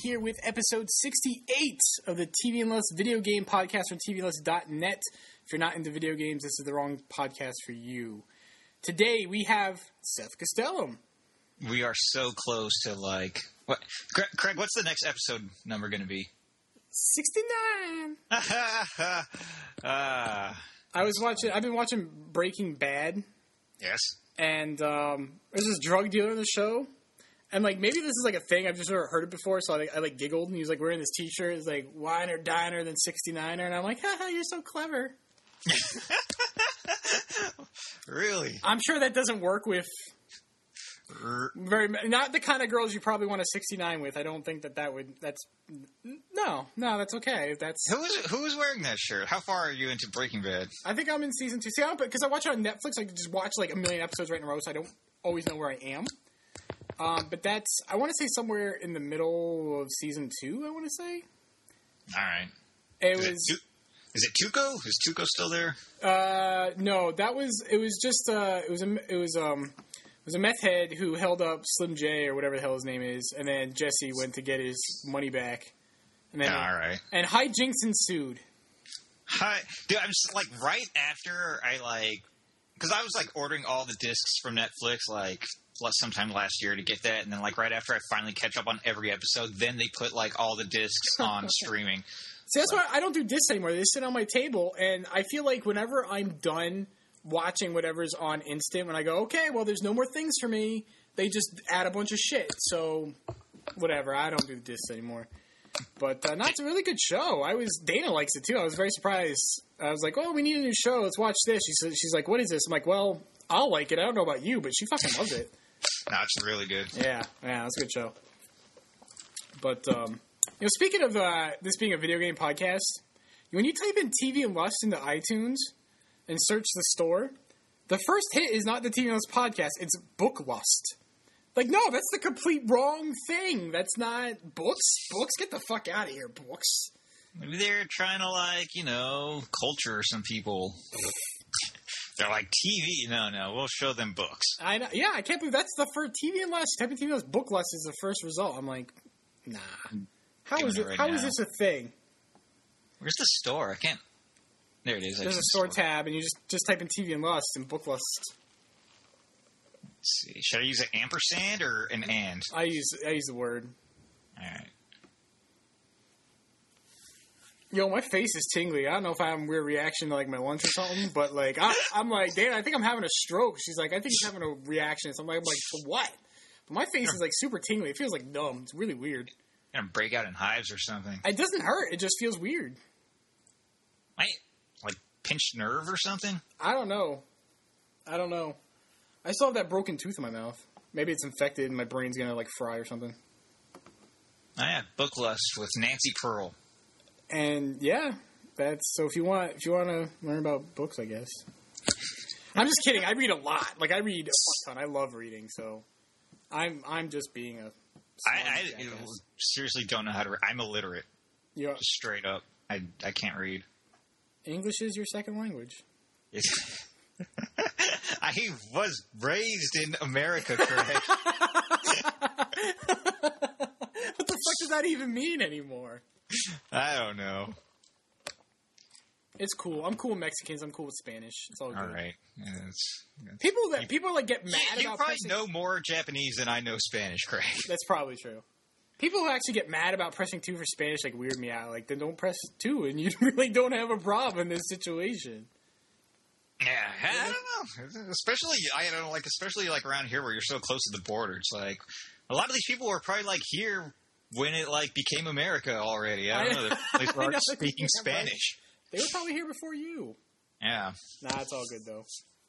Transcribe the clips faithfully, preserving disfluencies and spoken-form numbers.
here with episode sixty-eight of the T V and Less video game podcast from T V Less dot net. If you're not into video games, this is the wrong podcast for you. Today we have Seth Castellum. We are so close to like... What, Craig, what's the next episode number going to be? sixty-nine. uh, I was watching... I've been watching Breaking Bad. Yes. And um, there's this drug dealer in the show. And, like, maybe this is, like, a thing. I've just never heard it before, so I, like, I, like, giggled. And he was, like, wearing this T-shirt. It's, like, winer, diner, then sixty-niner. And I'm like, haha, you're so clever. Really? I'm sure that doesn't work with very... Not the kind of girls you probably want a sixty-nine with. I don't think that that would... That's... No. No, that's okay. That's... Who is, who is wearing that shirt? How far are you into Breaking Bad? I think I'm in season two. See, I don't... Because I watch it on Netflix. I can just watch, like, a million episodes right in a row, so I don't always know where I am. Um, but that's, I want to say somewhere in the middle of season two, I want to say. All right. It is was... It tu- is it Tuco? Is Tuco still there? Uh, no, that was, it was just, uh, it was, a, it was, um, it was a meth head who held up Slim J or whatever the hell his name is, and then Jesse went to get his money back. And then, all right. And hijinks ensued. Hi. Dude, I'm just, like, right after I, like, because I was, like, ordering all the discs from Netflix, like... sometime last year to get that, and then like right after I finally catch up on every episode, then they put like all the discs on streaming. See, that's why I don't do discs anymore. They sit on my table, and I feel like whenever I'm done watching whatever's on instant, when I go, okay, well, there's no more things for me, they just add a bunch of shit. So, whatever. I don't do the discs anymore. But uh, no, it's a really good show. I was Dana likes it too. I was very surprised. I was like, "Oh, we need a new show. Let's watch this." She said, "She's like, what is this?" I'm like, "Well, I'll like it. I don't know about you, but she fucking loves it." No, it's really good. Yeah, yeah, it's a good show. But um, you know, speaking of uh, this being a video game podcast, when you type in T V and Lust into iTunes and search the store, the first hit is not the T V and Lust podcast; it's Book Lust. Like, no, that's the complete wrong thing. That's not books. Books, get the fuck out of here, books. Maybe they're trying to, like, you know, culture some people. They're like, T V? No, no, we'll show them books. I know. Yeah, I can't believe that's the first T V and Lust. Type in T V and Lust, Book Lust is the first result. I'm like, nah. How is it? Right How now. is this a thing? Where's the store? I can't. There it is. There's a store tab, and you just just type in T V and Lust and Book Lust. Let's see. Should I use an ampersand or an and? I use I use the word. All right. Yo, my face is tingly. I don't know if I have a weird reaction to, like, my lunch or something, but, like, I, I'm like, Dana, I think I'm having a stroke. She's like, I think he's having a reaction. So I'm like, I'm like, for what? But my face is, like, super tingly. It feels, like, numb. It's really weird. Gonna break out in hives or something. It doesn't hurt. It just feels weird. I, like, pinched nerve or something? I don't know. I don't know. I still have that broken tooth in my mouth. Maybe it's infected and my brain's gonna, like, fry or something. I have Book Lust with Nancy Pearl. And yeah, that's so. If you want, if you want to learn about books, I guess. I'm just kidding. I read a lot. Like I read a ton. I love reading. So I'm I'm just being a. I, I seriously don't know how to read. I'm illiterate. Yeah. Just straight up. I I can't read. English is your second language. I was raised in America, correct? What the fuck does that even mean anymore? I don't know. It's cool. I'm cool with Mexicans. I'm cool with Spanish. It's all good. All right. Yeah, it's, it's, people that people like get mad you, you about. probably pressing... know more Japanese than I know Spanish, Craig. That's probably true. People who actually get mad about pressing two for Spanish like weird me out. Like then don't press two, and you really don't have a problem in this situation. Yeah, I don't know. Especially I don't know, like especially like around here where you're so close to the border. It's like a lot of these people were probably like here. When it, like, became America already. I don't know. They're place where speaking Spanish. They were probably here before you. Yeah. Nah, it's all good, though.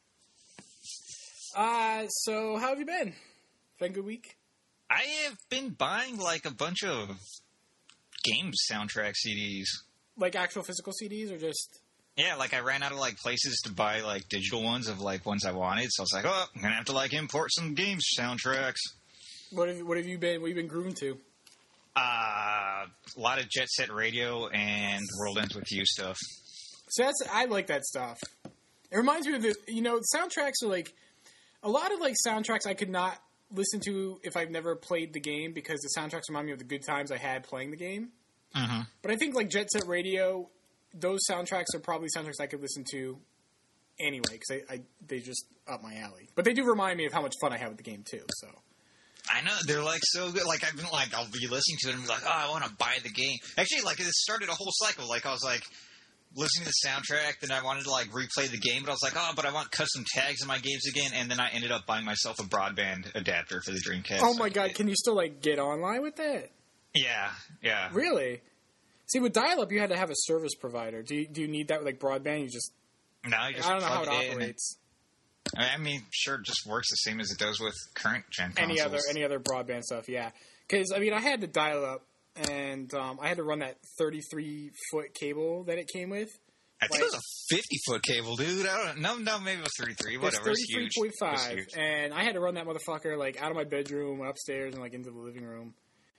Uh, so, how have you been? Been a good week? I have been buying, like, a bunch of game soundtrack C Ds. Like actual physical C Ds, or just... Yeah, like, I ran out of, like, places to buy, like, digital ones of, like, ones I wanted. So I was like, oh, I'm gonna have to, like, import some game soundtracks. What have, what have you been, what have you been grooving to? Uh, a lot of Jet Set Radio and World Ends With You stuff. So that's, I like that stuff. It reminds me of the, you know, soundtracks are like, a lot of like soundtracks I could not listen to if I've never played the game because the soundtracks remind me of the good times I had playing the game. Mm-hmm. But I think like Jet Set Radio, those soundtracks are probably soundtracks I could listen to anyway because I, I they just up my alley. But they do remind me of how much fun I have with the game too. So I know they're like so good. Like I've been like I'll be listening to it and be like, oh, I want to buy the game. Actually, like it started a whole cycle. Like I was like listening to the soundtrack, then I wanted to like replay the game, but I was like, oh, but I want custom tags in my games again, and then I ended up buying myself a broadband adapter for the Dreamcast. oh my god, can you still like get online with that? Yeah, yeah. Really? See, with dial-up, you had to have a service provider. Do you, do you need that with like broadband? You just No, you just I don't know how it plug it in. operates. I mean, sure, it just works the same as it does with current gen consoles. Any other any other broadband stuff, yeah. Because I mean, I had the dial-up, and um, I had to run that thirty-three foot cable that it came with. I think like, it was a fifty foot cable, dude. I don't no, no, maybe it was thirty-three. Whatever, it's thirty-three point five, and I had to run that motherfucker like out of my bedroom, upstairs, and like into the living room.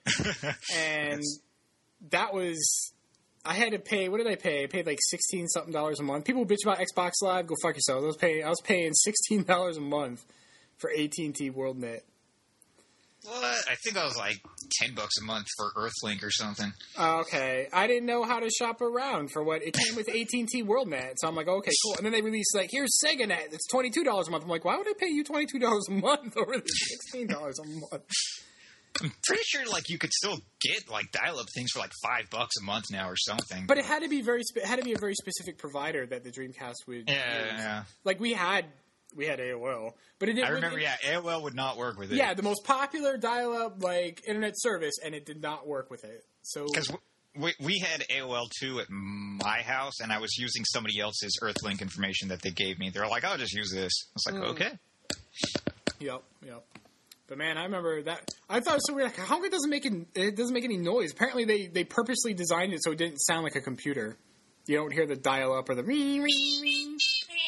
And that was, I had to pay. What did I pay? I paid like sixteen something dollars a month. People bitch about Xbox Live. Go fuck yourselves. I was paying. I was paying sixteen dollars a month for A T and T WorldNet. What? I think I was like ten bucks a month for Earthlink or something. Okay, I didn't know how to shop around for what it came with A T and T WorldNet, so I'm like, okay, cool. And then they released like, here's SegaNet. It's twenty two dollars a month. I'm like, why would I pay you twenty two dollars a month over the sixteen dollars a month? I'm pretty sure like you could still get like dial-up things for like five bucks a month now or something. But it had to be very, spe- it had to be a very specific provider that the Dreamcast would. Yeah, use. yeah. Like we had. We had A O L, but it didn't. I remember, it, yeah, A O L would not work with it. Yeah, the most popular dial-up like internet service, and it did not work with it. So because we we had A O L too at my house, and I was using somebody else's Earthlink information that they gave me. They were like, "Oh, just use this." I was like, mm. "Okay." Yep, yep. But man, I remember that. I thought it was so weird. Like, how come it doesn't make it? It doesn't make any noise. Apparently, they they purposely designed it so it didn't sound like a computer. You don't hear the dial-up or the ring ring ring.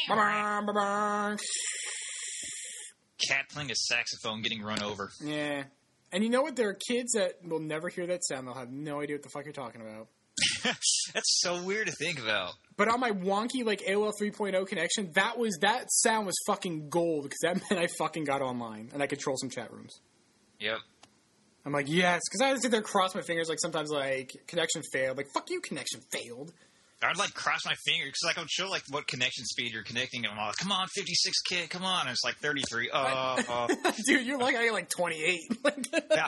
Cat playing a saxophone getting run over. Yeah. And you know what? There are kids that will never hear that sound. They'll have no idea what the fuck you're talking about. That's so weird to think about. But on my wonky, like, A O L three point oh connection, that was that sound was fucking gold because that meant I fucking got online and I control some chat rooms. Yep. I'm like, yes. Because I would sit there cross my fingers, like, sometimes, like, connection failed. Like, fuck you, connection failed. I would like cross my fingers because like I would show like what connection speed you're connecting, and I'm like, "Come on, fifty-six K, come on!" And it's like thirty-three. Uh, uh. Dude, you're like I got like twenty-eight. Yeah,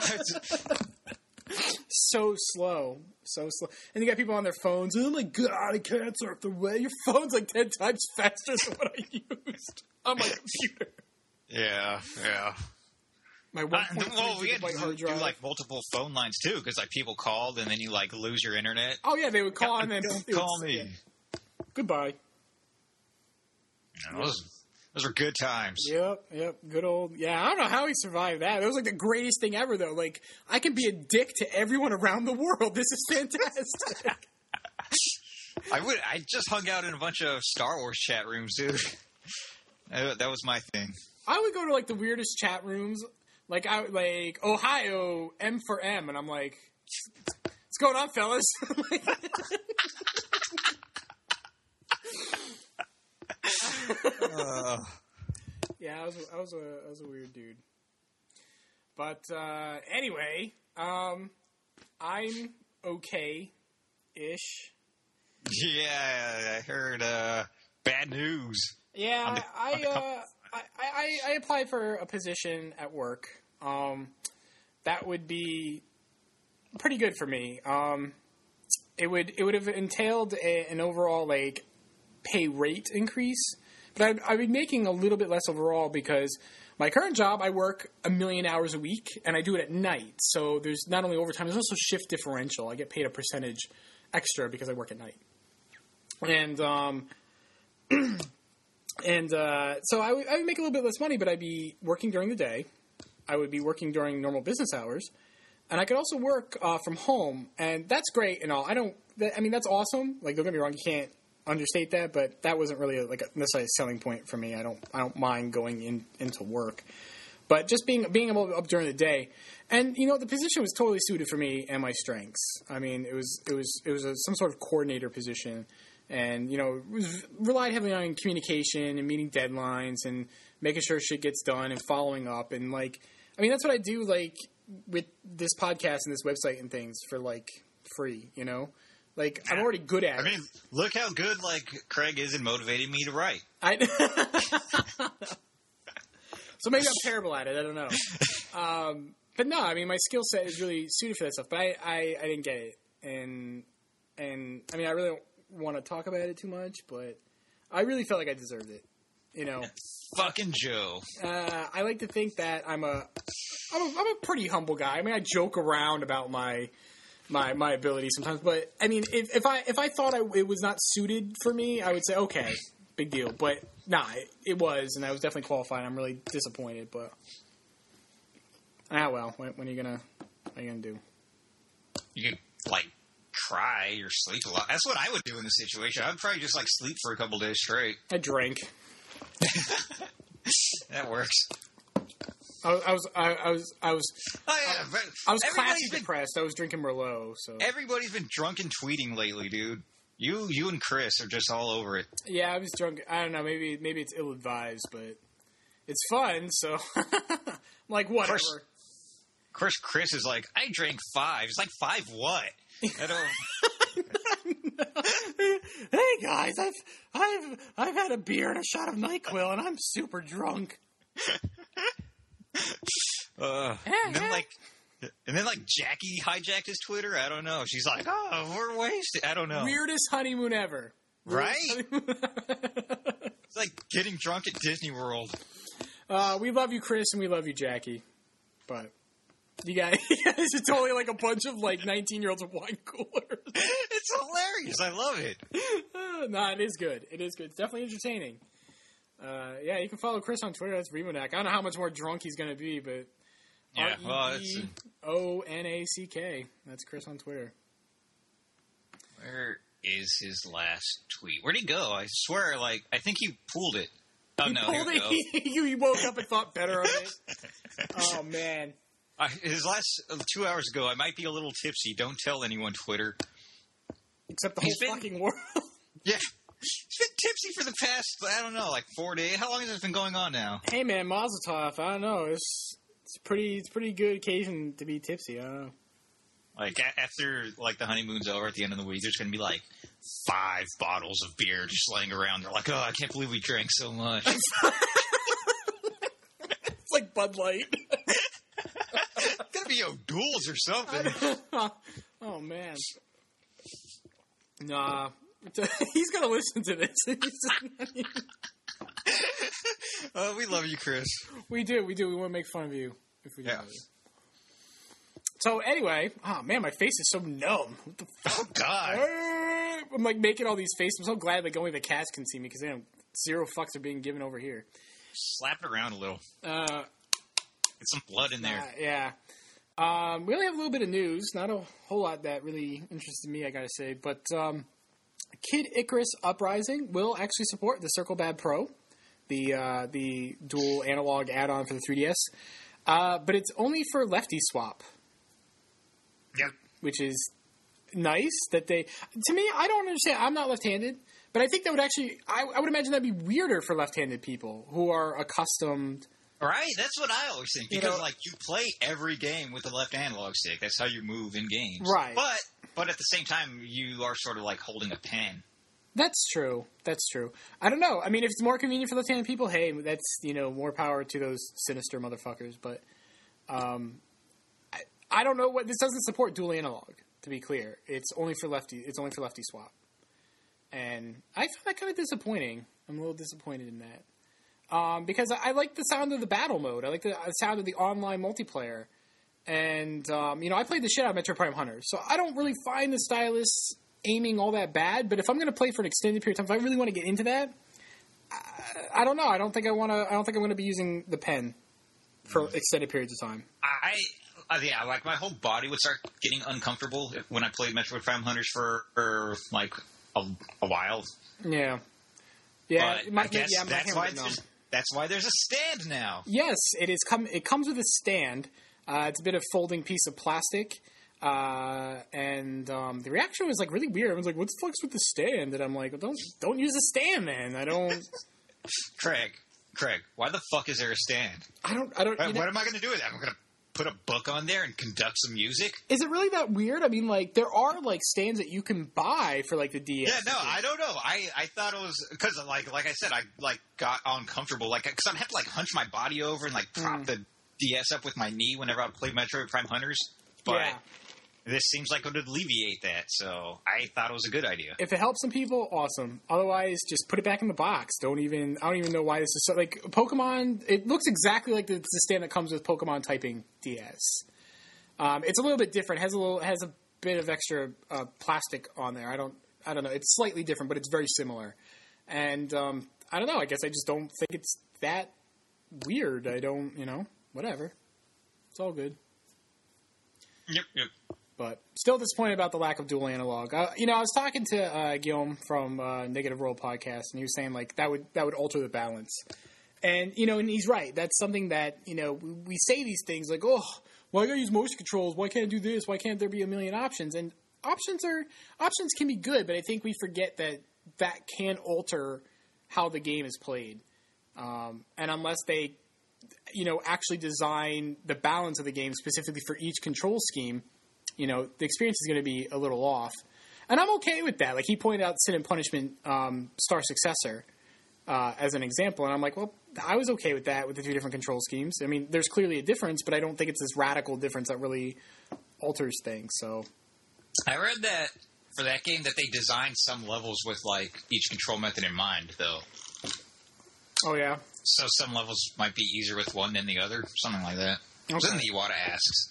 so slow, so slow. And you got people on their phones. Oh my god, I can't surf the web. Your phone's like ten times faster than what I used on my computer. Yeah, yeah. My one uh, well, we had to hard do, drive. do like multiple phone lines too, because like people called and then you like lose your internet. Oh yeah, they would call yeah, and then don't call me. Yeah. Goodbye. Yeah, those, those were good times. Yep, yep. Good old. Yeah, I don't know how he survived that. That was like the greatest thing ever, though. Like I can be a dick to everyone around the world. This is fantastic. I would. I just hung out in a bunch of Star Wars chat rooms, dude. That was my thing. I would go to like the weirdest chat rooms. Like I like Ohio M for M, and I'm like, what's going on, fellas? uh. Yeah, I was I was a I was a weird dude. But uh, anyway, um, I'm okay-ish. Yeah, I heard uh, bad news. Yeah, the, I, uh, I, I I applied for a position at work. Um, that would be pretty good for me. Um, it would it would have entailed a, an overall like pay rate increase, but I'd, I'd be making a little bit less overall because my current job I work a million hours a week and I do it at night. So there's not only overtime, there's also shift differential. I get paid a percentage extra because I work at night, and um. And uh, so I would, I would make a little bit less money, but I'd be working during the day. I would be working during normal business hours. And I could also work uh, from home. And that's great and all. I don't – I mean, that's awesome. Like, don't get me wrong. You can't understate that. But that wasn't really, a, like, a, necessarily a selling point for me. I don't I don't mind going in, into work. But just being being able to up during the day. And, you know, the position was totally suited for me and my strengths. I mean, it was it was, it was a, some sort of coordinator position. And, you know, relied heavily on communication and meeting deadlines and making sure shit gets done and following up. And, like, I mean, that's what I do, like, with this podcast and this website and things for, like, free, you know? Like, I'm already good at I it. mean, look how good, like, Craig is in motivating me to write. I So maybe I'm terrible at it. I don't know. Um, but no, I mean, my skill set is really suited for that stuff. But I, I, I didn't get it. And, and I mean, I really don't want to talk about it too much, but I really felt like I deserved it. You know? Fucking Joe. Uh, I like to think that I'm a, I'm a, I'm a pretty humble guy. I mean, I joke around about my, my, my ability sometimes. But, I mean, if, if I, if I thought I, it was not suited for me, I would say, okay, big deal. But, nah, it, it was, and I was definitely qualified. I'm really disappointed, but... Ah, well, what, what are you gonna, what are you gonna do? You could, like, cry or sleep a lot. That's what I would do in this situation. I would probably just, like, sleep for a couple days straight. I drank. That works. I, I was, I, I was, I was, Oh, yeah, but I was classy everybody's been, depressed. I was drinking Merlot, so... everybody's been drunk and tweeting lately, dude. You you and Chris are just all over it. Yeah, I was drunk. I don't know, maybe maybe it's ill-advised, but it's fun, so... I'm like, whatever. Of course, of course, Chris is like, I drank five. It's like, five what? I don't... Hey, guys, I've, I've, I've had a beer and a shot of NyQuil, and I'm super drunk. Uh, and then like, and then like Jackie hijacked his Twitter. I don't know. She's like, "Oh, we're wasted." I don't know. Weirdest honeymoon ever, right? Weirdest honeymoon It's like getting drunk at Disney World. Uh, we love you, Chris, and we love you, Jackie. But you guys, you guys are totally like a bunch of like nineteen-year-olds with wine coolers. It's hilarious. I love it. uh, nah, it is good. It is good. It's definitely entertaining. Uh, yeah, you can follow Chris on Twitter. That's Remonack. I don't know how much more drunk he's going to be, but Yeah, well, R it's E E O N A C K. That's Chris on Twitter. Where is his last tweet? Where'd he go? I swear, like, I think he pulled it. Oh, He no, pulled here we it. go. you, you woke up and thought better of it. Oh, man. I, his last uh, two hours ago, I might be a little tipsy. Don't tell anyone, Twitter. Except the He's whole been- fucking world. Yeah. He's been tipsy for the past, I don't know, like four days. How long has this been going on now? Hey, man, Mazel Tov. I don't know. It's it's pretty. It's a pretty good occasion to be tipsy. I don't know. Like, a- after, like, the honeymoon's over at the end of the week, there's going to be, like, five bottles of beer just laying around. They're like, oh, I can't believe we drank so much. It's like Bud Light. It's going to be O'Doul's or something. Oh, man. Nah. He's going to listen to this. Oh, we love you, Chris. We do. We do. We want to make fun of you. If we do. Yeah. So, anyway. Oh, man, my face is so numb. What the fuck? Oh, God. I'm, like, making all these faces. I'm so glad, like, only the cats can see me because they don't... Zero fucks are being given over here. Slap it around a little. Uh... Get some blood in there. Uh, yeah. Um, we only have a little bit of news. Not a whole lot that really interested me, I gotta say. But um, Kid Icarus Uprising will actually support the Circle Bad Pro, the uh, the dual analog add-on for the three D S. Uh, but it's only for lefty swap. Yep. Which is nice that they... To me, I don't understand. I'm not left-handed. But I think that would actually... I, I would imagine that'd be weirder for left-handed people who are accustomed... Right? That's what I always think. You Because, know- like, you play every game with the left analog stick. That's how you move in games. Right. But, but at the same time, you are sort of like holding a pen. That's true. That's true. I don't know. I mean, if it's more convenient for left-handed people, hey, that's, you know, more power to those sinister motherfuckers. But um, I, I don't know what... This doesn't support dual analog, to be clear. It's only for lefty. It's only for lefty swap. And I find that kind of disappointing. I'm a little disappointed in that. Um, because I, I like the sound of the battle mode. I like the sound of the online multiplayer. And, um, you know, I played the shit out of Metroid Prime Hunter. So I don't really find the stylus aiming all that bad. But if I'm going to play for an extended period of time, if I really want to get into that, I, I don't know. I don't think I want to. I don't think I'm going to be using the pen for extended periods of time. I, uh, yeah, like my whole body would start getting uncomfortable when I played Metroid Prime Hunters for, for like a, a while. Yeah, yeah. But my, I guess yeah, my that's hand why would numb. there's, that's why there's a stand now. Yes, it is. Come. It comes with a stand. Uh, it's a bit of folding piece of plastic, uh, and um, the reaction was like really weird. Everyone's like, "What's the fuck's with the stand?" And I'm like, well, "Don't don't use a stand, man. I don't." Craig, Craig, why the fuck is there a stand? I don't. I don't. What, you know, what am I going to do with that? I'm going to put a book on there and conduct some music? Is it really that weird? I mean, like, there are, like, stands that you can buy for, like, the D S. Yeah, no, I don't know. I, I thought it was, because, like, like I said, I, like, got uncomfortable. Like, because I'd have to, like, hunch my body over and, like, prop mm. the D S up with my knee whenever I play Metroid Prime Hunters. But yeah. This seems like it would alleviate that, so I thought it was a good idea. If it helps some people, awesome. Otherwise, just put it back in the box. Don't even, I don't even know why this is so, like, Pokemon, it looks exactly like the, the stand that comes with Pokemon Typing D S. Um, it's a little bit different. It has a little, has a bit of extra uh, plastic on there. I don't, I don't know. It's slightly different, but it's very similar. And um, I don't know. I guess I just don't think it's that weird. I don't, you know, whatever. It's all good. Yep, yep. But still disappointed about the lack of dual analog. Uh, you know, I was talking to uh, Guillaume from uh, Negative Roll Podcast, and he was saying like that would that would alter the balance. And you know, and he's right. That's something that you know we, we say these things like, oh, why gotta use motion controls? Why can't I do this? Why can't there be a million options? And options are options can be good, but I think we forget that that can alter how the game is played. Um, and unless they, you know, actually design the balance of the game specifically for each control scheme, you know, the experience is going to be a little off. And I'm okay with that. Like, he pointed out Sin and Punishment um, Star Successor uh, as an example. And I'm like, well, I was okay with that with the two different control schemes. I mean, there's clearly a difference, but I don't think it's this radical difference that really alters things. So I read that for that game that they designed some levels with, like, each control method in mind, though. Oh, yeah? So some levels might be easier with one than the other. Something like that. Okay. Then the Iwata asks.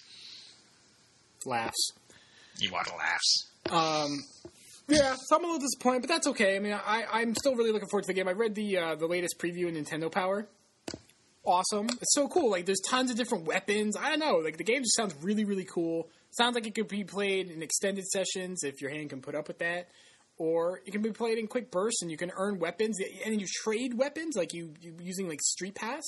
Laughs. Iwata laughs. Um, yeah, so I'm a little disappointed, but that's okay. I mean, I, I'm still really looking forward to the game. I read the uh, the latest preview in Nintendo Power. Awesome. It's so cool. Like, there's tons of different weapons. I don't know. Like, the game just sounds really, really cool. Sounds like it could be played in extended sessions if your hand can put up with that. Or it can be played in quick bursts, and you can earn weapons. And you trade weapons, like you, you using, like, Street Pass.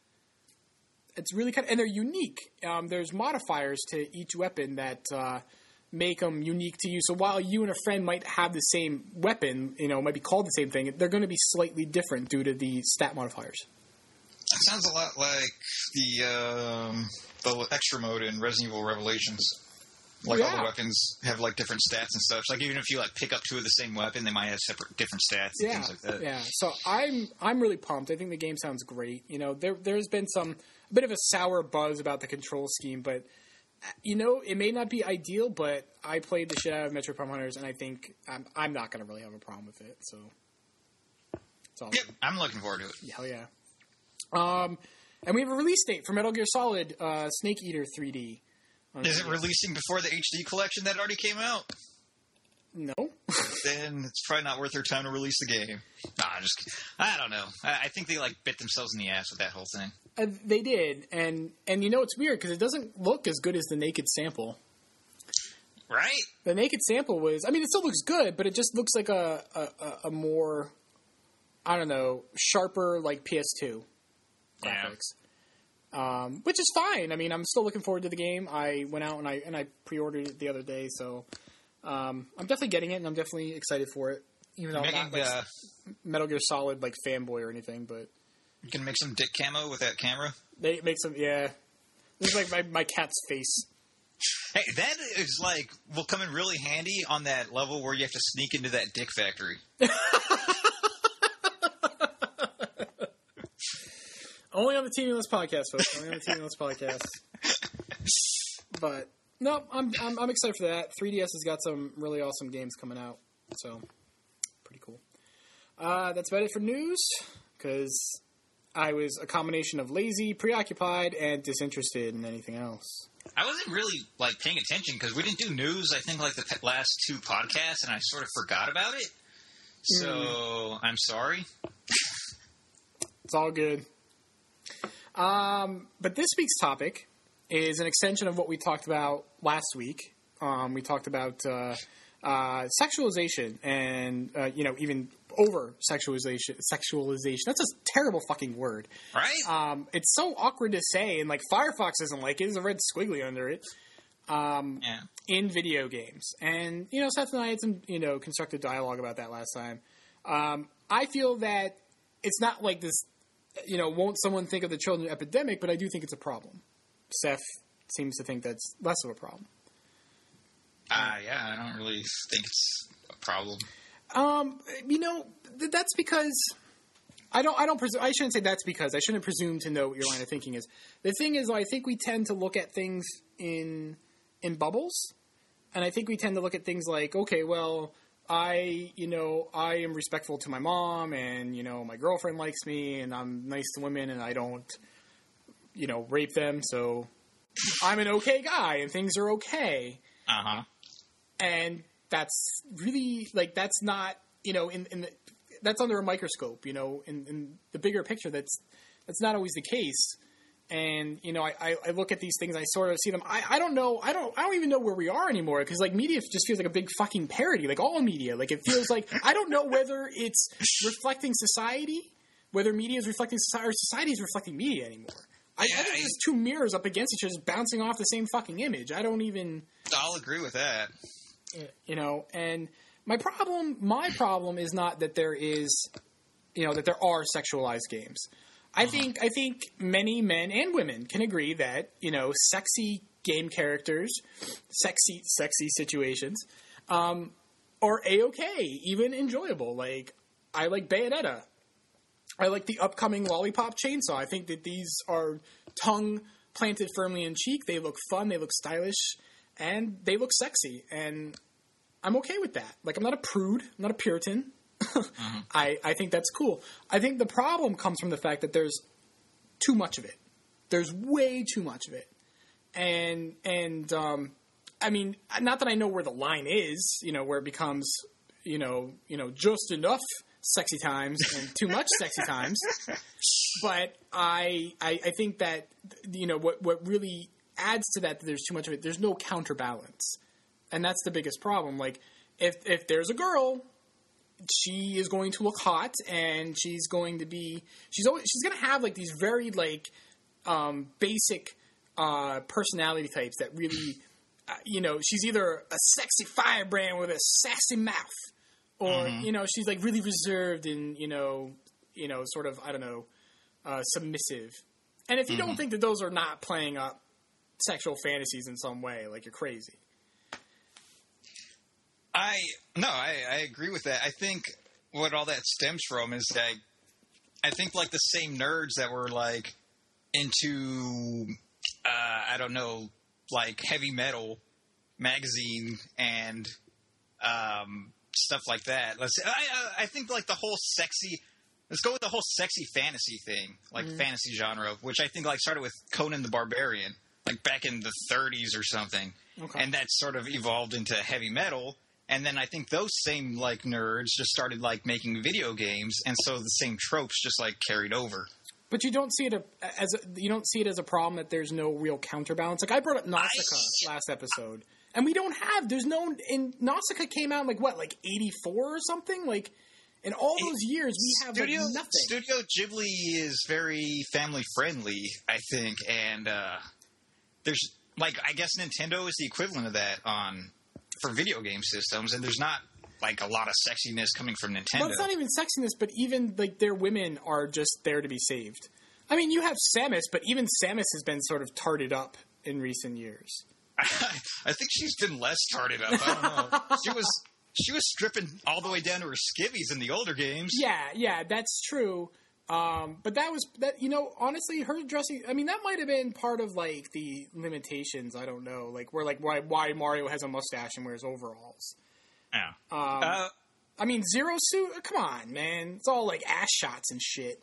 It's really kind of, and they're unique. Um, there's modifiers to each weapon that uh, make them unique to you. So while you and a friend might have the same weapon, you know, might be called the same thing, they're going to be slightly different due to the stat modifiers. That sounds a lot like the um, the extra mode in Resident Evil Revelations. Like, yeah. All the weapons have, like, different stats and stuff. So, like, even if you, like, pick up two of the same weapon, they might have separate, different stats and yeah. things like that. Yeah, so I'm I'm really pumped. I think the game sounds great. You know, there there's been some a bit of a sour buzz about the control scheme, but you know, it may not be ideal. But I played the shit out of Metroid Prime Hunters, and I think I'm I'm not going to really have a problem with it. So, it's all yep, good. I'm looking forward to it. Hell yeah. Um, and we have a release date for Metal Gear Solid uh, Snake Eater three D. Is it releasing before the H D collection that already came out? No. Then it's probably not worth their time to release the game. Nah, I'm just kidding. I don't know. I, I think they, like, bit themselves in the ass with that whole thing. Uh, they did. And, and you know, it's weird because it doesn't look as good as the naked sample. Right? The naked sample was... I mean, it still looks good, but it just looks like a, a, a more, I don't know, sharper, like, P S two graphics. Yeah. Um, which is fine. I mean, I'm still looking forward to the game. I went out and I and I pre-ordered it the other day, so um, I'm definitely getting it, and I'm definitely excited for it. Even though I'm not like uh, Metal Gear Solid like fanboy or anything, but you can make some dick camo with that camera. They make some, yeah. This is like my my cat's face. Hey, that is like will come in really handy on that level where you have to sneak into that dick factory. Only on the T V List podcast, folks. Only on the T V List podcast. But no, I'm, I'm I'm excited for that. three D S has got some really awesome games coming out, so pretty cool. Uh, that's about it for news, because I was a combination of lazy, preoccupied, and disinterested in anything else. I wasn't really like paying attention because we didn't do news. I think like the last two podcasts, and I sort of forgot about it. So mm. I'm sorry. It's all good. Um, but this week's topic is an extension of what we talked about last week. Um, we talked about uh, uh, sexualization and, uh, you know, even over sexualization. Sexualization. That's a terrible fucking word. Right? Um, it's so awkward to say, and, like, Firefox doesn't like it. There's a red squiggly under it. Um, yeah. In video games. And, you know, Seth and I had some, you know, constructive dialogue about that last time. Um, I feel that it's not like this you know, won't someone think of the children epidemic? But I do think it's a problem. Seth seems to think that's less of a problem. Uh, yeah, I don't really think it's a problem. Um, you know, th- that's because I don't. I don't. Presu- I shouldn't say that's because I shouldn't presume to know what your line of thinking is. The thing is, I think we tend to look at things in in bubbles, and I think we tend to look at things like, okay, well, I, you know, I am respectful to my mom, and you know, my girlfriend likes me, and I'm nice to women, and I don't, you know, rape them, so I'm an okay guy, and things are okay. Uh huh. And that's really, like, that's not, you know, in, in the, that's under a microscope, you know, in, in the bigger picture, that's, that's not always the case. And, you know, I, I, I look at these things, I sort of see them. I, I don't know, I don't, I don't even know where we are anymore. Cause like media just feels like a big fucking parody, like all media. Like it feels like, I don't know whether it's reflecting society, whether media is reflecting society or society is reflecting media anymore. I, Yeah, I think I- there's two mirrors up against each other just bouncing off the same fucking image. I don't even... I'll agree with that. You know, and my problem, my problem is not that there is, you know, that there are sexualized games. I uh-huh. think, I think many men and women can agree that, you know, sexy game characters, sexy, sexy situations, um, are A-okay, even enjoyable. Like, I like Bayonetta. I like the upcoming Lollipop Chainsaw. I think that these are tongue planted firmly in cheek. They look fun. They look stylish. And they look sexy, and I'm okay with that. Like, I'm not a prude. I'm not a Puritan. mm-hmm. I, I think that's cool. I think the problem comes from the fact that there's too much of it. There's way too much of it. And, and um, I mean, not that I know where the line is, you know, where it becomes, you know, you know, just enough sexy times and too much sexy times. But I, I, I think that, you know, what, what really adds to that, that there's too much of it. There's no counterbalance. And that's the biggest problem. Like, if if there's a girl, she is going to look hot, and she's going to be, she's always, she's going to have, like, these very, like, um, basic uh, personality types that really, uh, you know, she's either a sexy firebrand with a sassy mouth, or, mm-hmm. you know, she's, like, really reserved and, you know, you know, sort of, I don't know, uh, submissive. And if you mm-hmm. don't think that those are not playing up sexual fantasies in some way, like, you're crazy. I no, I, I agree with that. I think what all that stems from is that I think like the same nerds that were like into uh, I don't know, like heavy metal magazine and um, stuff like that. Let's I I think like the whole sexy. Let's go with the whole sexy fantasy thing, like mm. fantasy genre, which I think like started with Conan the Barbarian. Like back in the thirties or something. Okay. And that sort of evolved into heavy metal. And then I think those same like nerds just started like making video games, and so the same tropes just like carried over. But you don't see it as a, you don't see it as a problem that there's no real counterbalance. Like I brought up Nausicaa I, last episode, and we don't have there's no and Nausicaa came out in like what, like eighty-four or something. Like in all those it, years we have Studio, like nothing. Studio Ghibli is very family friendly, I think, and uh, there's like I guess Nintendo is the equivalent of that on. For video game systems, and there's not like a lot of sexiness coming from Nintendo. Well, it's not even sexiness, but even like their women are just there to be saved. I mean, you have Samus, but even Samus has been sort of tarted up in recent years. I, I think she's been less tarted up. I don't know. she was she was stripping all the way down to her skivvies in the older games. Yeah, yeah, that's true. Um, but that was that. You know, honestly, her dressing. I mean, that might have been part of like the limitations. I don't know, like where like why why Mario has a mustache and wears overalls. Yeah. Um, uh, I mean, Zero Suit. Come on, man. It's all like ass shots and shit.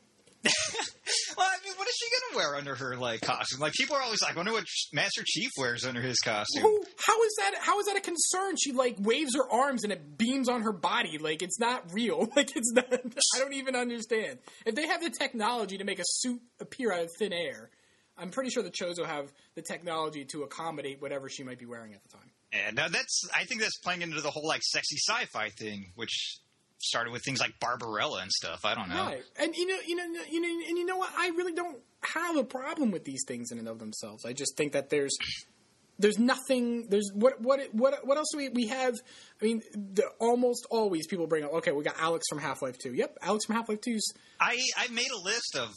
Well, I mean, what is she gonna wear under her like costume? Like people are always like, I wonder what Master Chief wears under his costume. Who, how is that? How is that a concern? She like waves her arms and it beams on her body. Like it's not real. Like it's not. I don't even understand. If they have the technology to make a suit appear out of thin air, I'm pretty sure the Chozo have the technology to accommodate whatever she might be wearing at the time. And uh, that's. I think that's playing into the whole like sexy sci-fi thing, which. Started with things like Barbarella and stuff. I don't know. Right. And you know, you know, you know, and you know what? I really don't have a problem with these things in and of themselves. I just think that there's, there's nothing. There's what, what, what, what else do we we have? I mean, the, almost always people bring up. Okay, we got Alex from Half-Life two. Yep, Alex from Half-Life two's. I I made a list of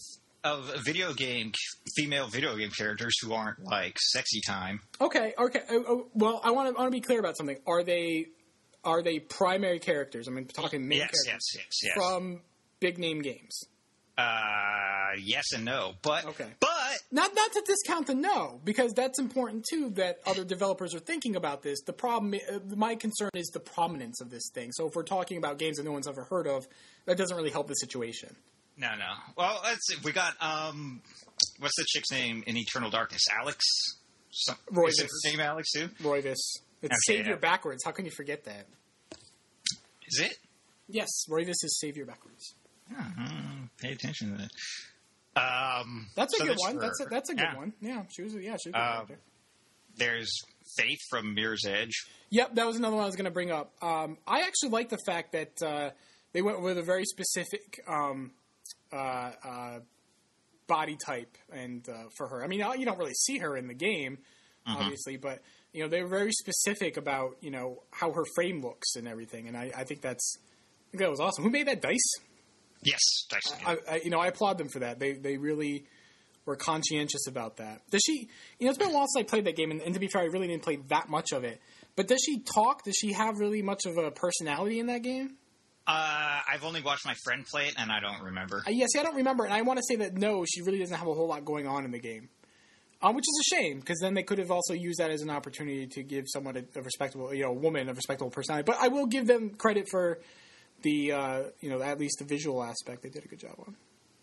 of video game female video game characters who aren't like sexy time. Okay, okay. Uh, uh, well, I want to I want to be clear about something. Are they are they primary characters? I mean, talking main Yes, characters yes, yes, yes. from big name games. Uh, yes and no, but Okay. but Not not to discount the no, because that's important too. That other developers are thinking about this. The problem, uh, my concern is the prominence of this thing. So if we're talking about games that no one's ever heard of, that doesn't really help the situation. no, no. Well, let's see. We got um, what's the chick's name in Eternal Darkness? Alex. Some, Roy is it Vis. her name Alex too? Royvis, it's Okay, Savior yeah. backwards. How can you forget that? Is it? Yes, Royvis is Savior backwards. Hmm, pay attention to that. Um, That's a so good there's one. her. That's a, that's a good Yeah. one. Yeah, she was. A, yeah, she was a good Uh, character. There's Faith from Mirror's Edge. Yep, that was another one I was going to bring up. Um, I actually like the fact that uh, they went with a very specific um, uh, uh, body type, and uh, for her. I mean, you don't really see her in the game, Mm-hmm. obviously, but you know they were very specific about you know how her frame looks and everything, and I, I think that's I think that was awesome. Who made that dice? Yes, Dyson. I, I, you know, I applaud them for that. They they really were conscientious about that. Does she? You know, it's been a while since I played that game, and, and to be fair, I really didn't play that much of it. But does she talk? Does she have really much of a personality in that game? Uh, I've only watched my friend play it, and I don't remember. Uh, yeah, see, I don't remember, and I want to say that no, she really doesn't have a whole lot going on in the game, um, which is a shame because then they could have also used that as an opportunity to give someone a, a respectable, you know, woman a respectable personality. But I will give them credit for the, uh, you know, at least the visual aspect. They did a good job on.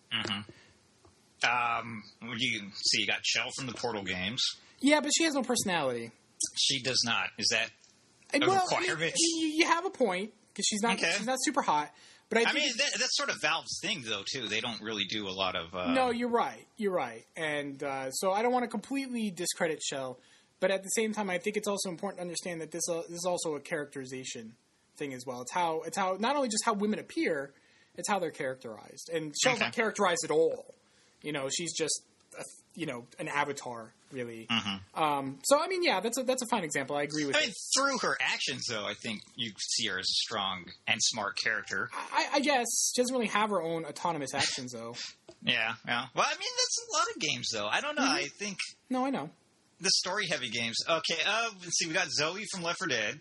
Um, you see, you got Chell from the Portal games. Yeah, but she has no personality. She does not. Is that? And, A well, I mean, requirement. you, you have a point because she's not Okay. she's not super hot. But I, I think mean, that, that's sort of Valve's thing, though. Too. They don't really do a lot of. Uh, no, you're right. You're right. And uh, so I don't want to completely discredit Shell, but at the same time, I think it's also important to understand that this uh, this is also a characterization thing as well. It's how it's how not only just how women appear, it's how they're characterized. And Shell's Okay. not characterized at all. You know, she's just a, you know an avatar, really. Um, so I mean, yeah, that's a that's a fine example. I agree with I you. mean, through her actions, though, I think you see her as a strong and smart character. I, I guess she doesn't really have her own autonomous actions, though. Yeah, yeah. Well, I mean, that's a lot of games, though. I don't know. I think No, I know. the story-heavy games. Okay, uh, let's see. We got Zoe from Left four Dead.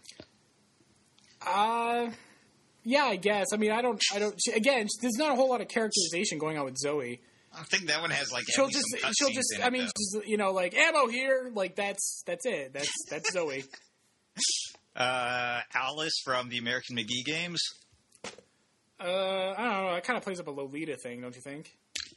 Uh, yeah, I guess. I mean, I don't, I don't. She, again, there's not a whole lot of characterization going on with Zoe. I think that one has like. at She'll least just, some she'll cutscenes just. in I it, mean, though. just, you know, like ammo here. Like that's that's it. That's that's Zoe. Uh, Alice from the American McGee games. Uh, I don't know. It kind of plays up a Lolita thing, don't you think?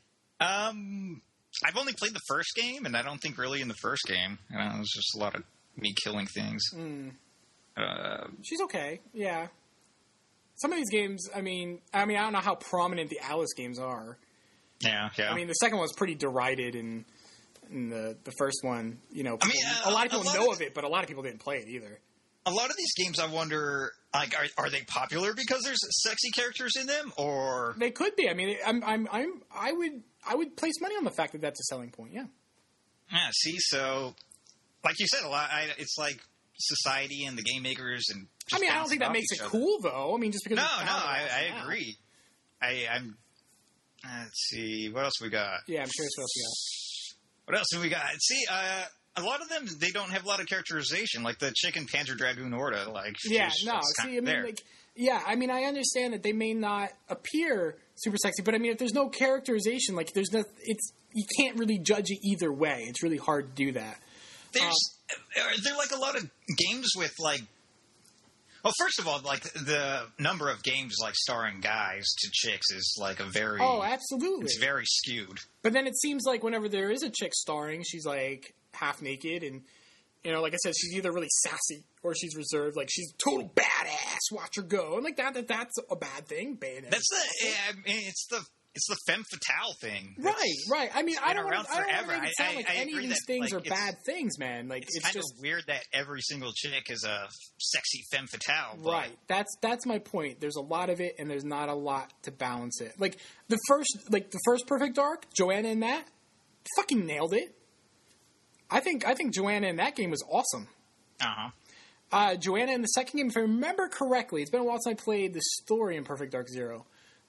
Um, I've only played the first game, and I don't think really in the first game. You know, it was just a lot of me killing things. Mm. Uh, She's okay. Yeah. Some of these games, I mean, I mean, I don't know how prominent the Alice games are. yeah, yeah. I mean, the second one's pretty derided, and, and the the first one, you know, I mean, people- uh, a lot of a people lot know of- of it, but a lot of people didn't play it either. a lot of these games, I wonder, like, are, are they popular because there's sexy characters in them, or They could be. I mean, I'm, I'm, I'm, I would, I would place money on the fact that that's a selling point. Yeah. yeah? See, so like you said, a lot. I, it's like society and the game makers, and I just mean, I don't bouncing think that off makes each it other. cool, though. I mean, just because No, it's no, found I, out I now. agree. I, I'm. Let's see, what else we got? Yeah, I'm curious what else you What else do we got? See, uh, a lot of them, they don't have a lot of characterization, like the chicken Panzer Dragoon Orta. Like, got. Yeah, she's no. just See, I kinda mean, there. like, yeah, I mean, I understand that they may not appear super sexy, but I mean, if there's no characterization, like, there's no, it's you can't really judge it either way. It's really hard to do that. There's, um, are there like a lot of games with like, well, first of all, like the number of games like starring guys to chicks is like a very, Oh, absolutely. it's very skewed. But then it seems like whenever there is a chick starring, she's like half naked, and you know, like I said, she's either really sassy or she's reserved. Like she's total badass. Watch her go, and like that, that that's a bad thing. Bayonetta. That's the, yeah, I mean, it's the, it's the femme fatale thing. right, That's- right. I mean, I been don't, around wanna, I don't want to forever. make it I- sound I- like I any of agree these that, things like, are it's- bad things, man. Like It's, it's, kind just of weird that every single chick is a sexy femme fatale. But right. That's that's my point. There's a lot of it, and there's not a lot to balance it. Like the first, like the first Perfect Dark, Joanna and Matt fucking nailed it. I think I think Joanna in that game was awesome. Uh-huh. Uh, Joanna in the second game, if I remember correctly, it's been a while since I played the story in Perfect Dark Zero,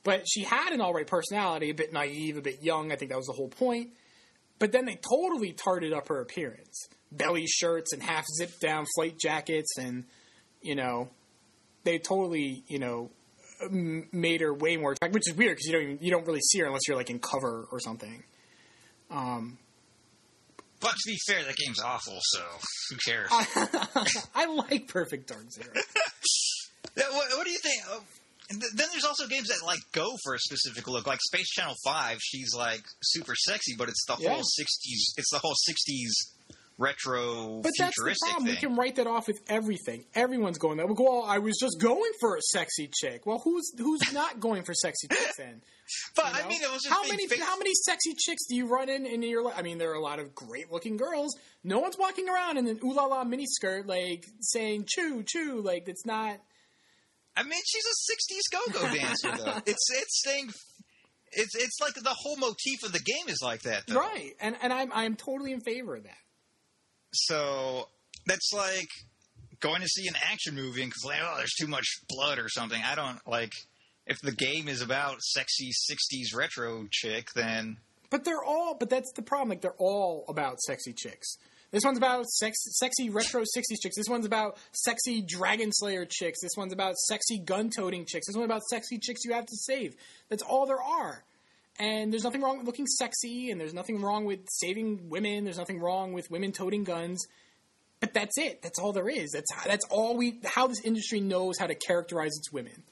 But she had an all-right personality, a bit naive, a bit young. I think that was the whole point. But then they totally tarted up her appearance. Belly shirts and half zipped down flight jackets, and, you know, they totally, you know, made her way more attractive, which is weird because you don't even, you don't really see her unless you're like in cover or something. Um, but to be fair, that game's awful, so who cares? I like Perfect Dark Zero. what, what do you think? Oh, and th- then there's also games that like go for a specific look, like Space Channel five. She's like super sexy, but it's the yeah. whole sixties. It's the whole sixties retro but futuristic that's the problem. thing. We can write that off with everything. Everyone's going there. We go, well, I was just going for a sexy chick. Well, who's who's not going for sexy chicks then? But you know? I mean, it was just how many face- how many sexy chicks do you run in in your life? I mean, there are a lot of great looking girls. No one's walking around in an ooh la la miniskirt like saying choo choo. Like it's not. I mean, she's a sixties go-go dancer, though. It's it's staying. It's it's like the whole motif of the game is like that, though. Right? And and I'm I'm totally in favor of that. So that's like going to see an action movie and complaining, oh, there's too much blood or something. I don't like if the game is about sexy sixties retro chick, then. But they're all. But that's the problem. Like they're all about sexy chicks. This one's about sex, sexy retro sixties chicks. This one's about sexy Dragon Slayer chicks. This one's about sexy gun-toting chicks. This one's about sexy chicks you have to save. That's all there are. And there's nothing wrong with looking sexy, and there's nothing wrong with saving women. There's nothing wrong with women toting guns. But that's it. That's all there is. That's that's all we. How this industry knows how to characterize its women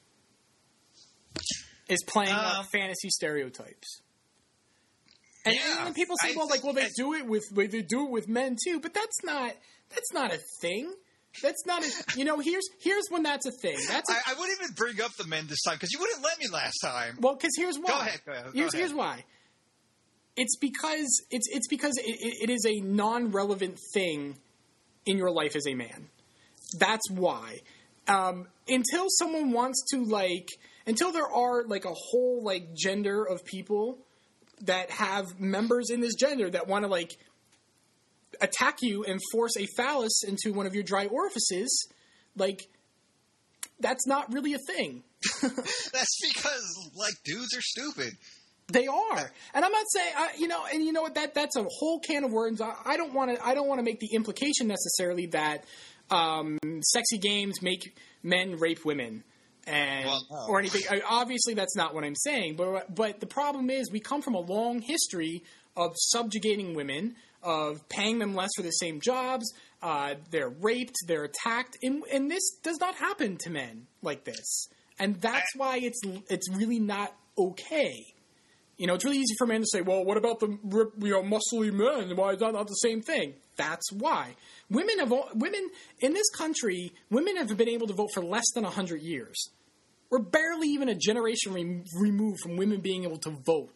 is playing Uh, up fantasy stereotypes. And, yeah, and people say, I well, like, well, they think- do it with they do it with men too, but that's not that's not a thing. That's not a you know. Here's here's when that's a thing. That's a, I, I wouldn't even bring up the men this time because you wouldn't let me last time. well, because here's why. Go ahead. Go ahead. Go here's ahead. here's why. It's because it's it's because it, it, it is a non-relevant thing in your life as a man. That's why. Um, until someone wants to like, until there are like a whole like gender of people that have members in this gender that want to like attack you and force a phallus into one of your dry orifices, like that's not really a thing. That's because like dudes are stupid. They are, and I'm not saying, I, you know, and you know what? That that's a whole can of worms. I, I don't want to. I don't want to make the implication necessarily that um, sexy games make men rape women, and Well, no. or anything. I, obviously, that's not what I'm saying. But but the problem is, we come from a long history of subjugating women, of paying them less for the same jobs. Uh, they're raped, they're attacked, and, and this does not happen to men like this, and that's why it's it's really not okay. You know, it's really easy for men to say, well, what about the, you know, muscly men? Why is that not the same thing? That's why. Women have, women in this country, women have been able to vote for less than one hundred years. We're barely even a generation re- removed from women being able to vote.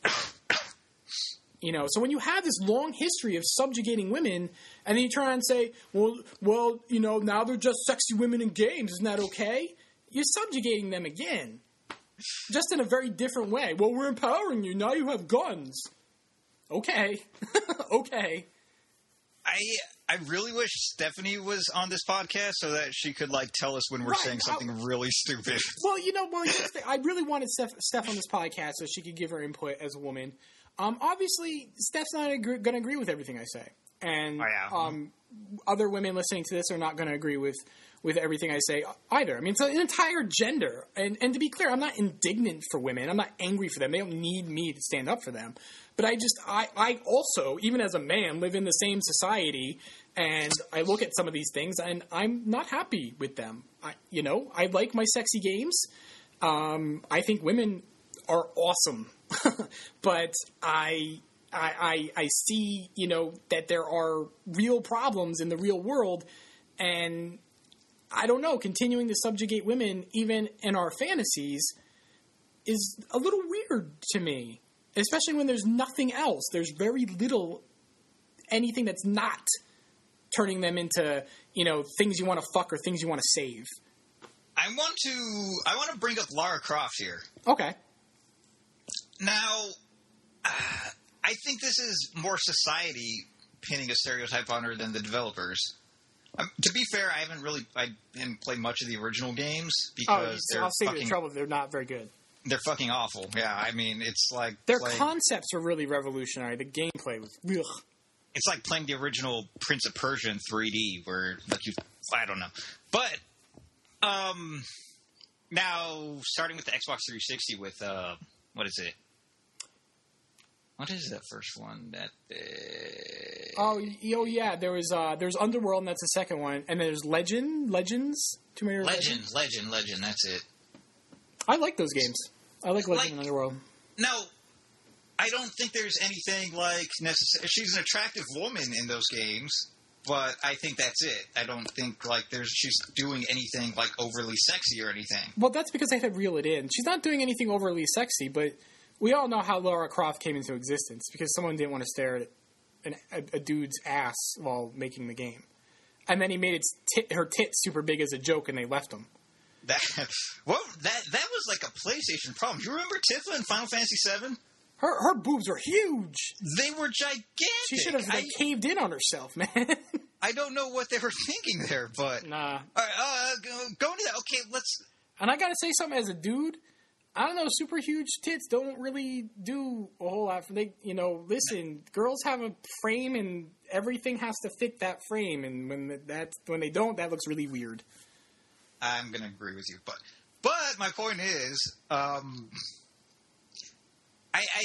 You know, so when you have this long history of subjugating women, and then you turn around and say, well, well, you know, now they're just sexy women in games. Isn't that okay? You're subjugating them again. Just in a very different way. Well, we're empowering you. Now you have guns. Okay. Okay. I I really wish Stephanie was on this podcast so that she could like tell us when we're Right, saying something I- really stupid. Well, you know, well, here's the thing. I really wanted Steph, Steph on this podcast so she could give her input as a woman. Um, obviously, Steph's not going to agree with everything I say. And Oh, yeah. um, other women listening to this are not going to agree with, with everything I say either. I mean, it's an entire gender. And, and to be clear, I'm not indignant for women. I'm not angry for them. They don't need me to stand up for them. But I just, I, I also, even as a man, live in the same society. And I look at some of these things, and I'm not happy with them. I, you know, I like my sexy games. Um, I think women are awesome. But I... I, I, I see, you know, that there are real problems in the real world, and I don't know, continuing to subjugate women, even in our fantasies, is a little weird to me, especially when there's nothing else. There's very little, anything that's not turning them into, you know, things you want to fuck or things you want to save. I want to I want to bring up Lara Croft here. Okay. Now, uh, I think this is more society pinning a stereotype on her than the developers. Um, to be fair, I haven't really I didn't play much of the original games Oh, because they're I'll save you fucking. the trouble. They're not very good. They're fucking awful. Yeah, I mean, it's like Their playing, concepts were really revolutionary. The gameplay was ugh. it's like playing the original Prince of Persia in three D, where like you, I don't know, but um, now starting with the Xbox three sixty with uh, what is it? What is that first one? That uh, oh, y- oh yeah, there was uh, there's Underworld, and that's the second one, and there's Legend, Legends, Tomb Raider Legend, Legend, Legend. That's it. I like those games. I like Legend Like- and Underworld. No, I don't think there's anything like necessary. She's an attractive woman in those games, but I think that's it. I don't think like there's she's doing anything like overly sexy or anything. Well, that's because they had to reel it in. She's not doing anything overly sexy, but we all know how Lara Croft came into existence because someone didn't want to stare at an, a, a dude's ass while making the game, and then he made its tit, her tits super big as a joke, and they left him. That well, that that was like a PlayStation problem. You remember Tifa in Final Fantasy seven? Her her boobs were huge. They were gigantic. She should have like, I, caved in on herself, man. I don't know what they were thinking there, but Nah. All right, uh, go, go into that. Okay, let's. And I gotta say something as a dude. I don't know, super huge tits don't really do a whole lot for they. You know, listen, girls have a frame, and everything has to fit that frame. And when that when they don't, that looks really weird. I'm going to agree with you, but but my point is, um, I, I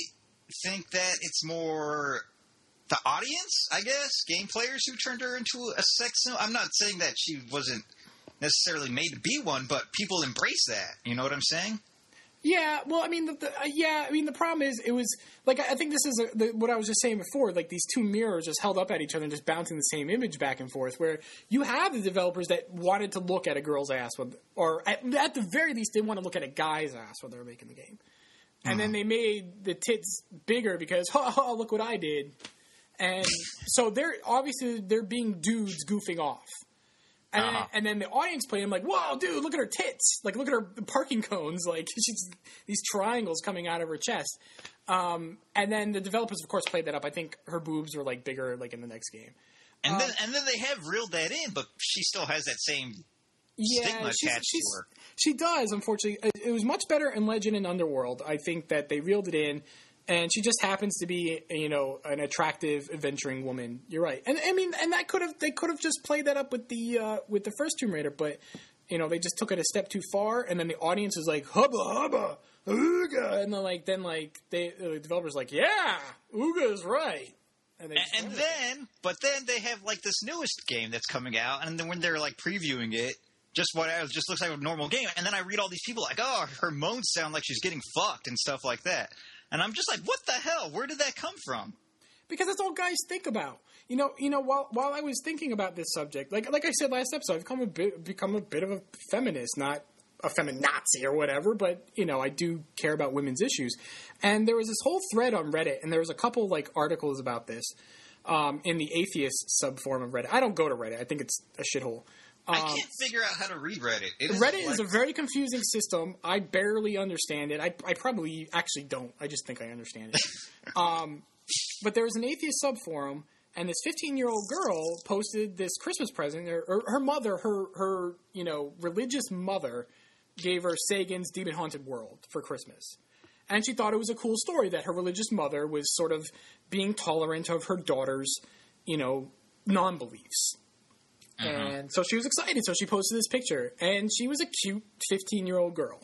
think that it's more the audience, I guess, game players who turned her into a sex symbol. I'm not saying that she wasn't necessarily made to be one, but people embrace that. You know what I'm saying? Yeah, well, I mean, the, the, uh, yeah, I mean, the problem is, it was like I think this is a, the, what I was just saying before. Like these two mirrors just held up at each other and just bouncing the same image back and forth. Where you have the developers that wanted to look at a girl's ass, with, or at, at the very least, they want to look at a guy's ass while they were making the game, and mm. then they made the tits bigger because, oh, oh, look what I did, and so they're obviously they're being dudes goofing off. And, uh-huh. then, and then the audience played. I'm like, whoa, dude, look at her tits. Like, look at her parking cones. Like, she's these triangles coming out of her chest. Um, and then the developers, of course, played that up. I think her boobs were, like, bigger, like, in the next game. And um, then and then they have reeled that in, but she still has that same yeah, stigma she's, attached she's, to her. She does, unfortunately. It was much better in Legend and Underworld. I think that they reeled it in. And she just happens to be, you know, an attractive, adventuring woman. You're right, and I mean, and that could have they could have just played that up with the uh, with the first Tomb Raider, but you know, they just took it a step too far, and then the audience was like, "Hubba hubba, ooga," and then like then like they the developers like, "Yeah, ooga is right." And, and, and then, but then they have like this newest game that's coming out, and then when they're like previewing it, just what it just looks like a normal game, and then I read all these people like, "Oh, her moans sound like she's getting fucked" and stuff like that. And I'm just like, what the hell? Where did that come from? Because that's all guys think about. You know, you know. While while I was thinking about this subject, like like I said last episode, I've become a bit become a bit of a feminist, not a feminazi or whatever. But you know, I do care about women's issues. And there was this whole thread on Reddit, and there was a couple like articles about this um, in the atheist subforum of Reddit. I don't go to Reddit. I think it's a shithole. Um, I can't figure out how to read Reddit. It Reddit is, like, is a very confusing system. I barely understand it. I, I probably actually don't. I just think I understand it. um, but there was an atheist subforum, and this fifteen-year-old girl posted this Christmas present. Or, or her mother, her her you know religious mother, gave her Sagan's Demon Haunted World for Christmas, and she thought it was a cool story that her religious mother was sort of being tolerant of her daughter's you know non-beliefs. Uh-huh. And so she was excited, so she posted this picture. And she was a cute fifteen-year-old girl.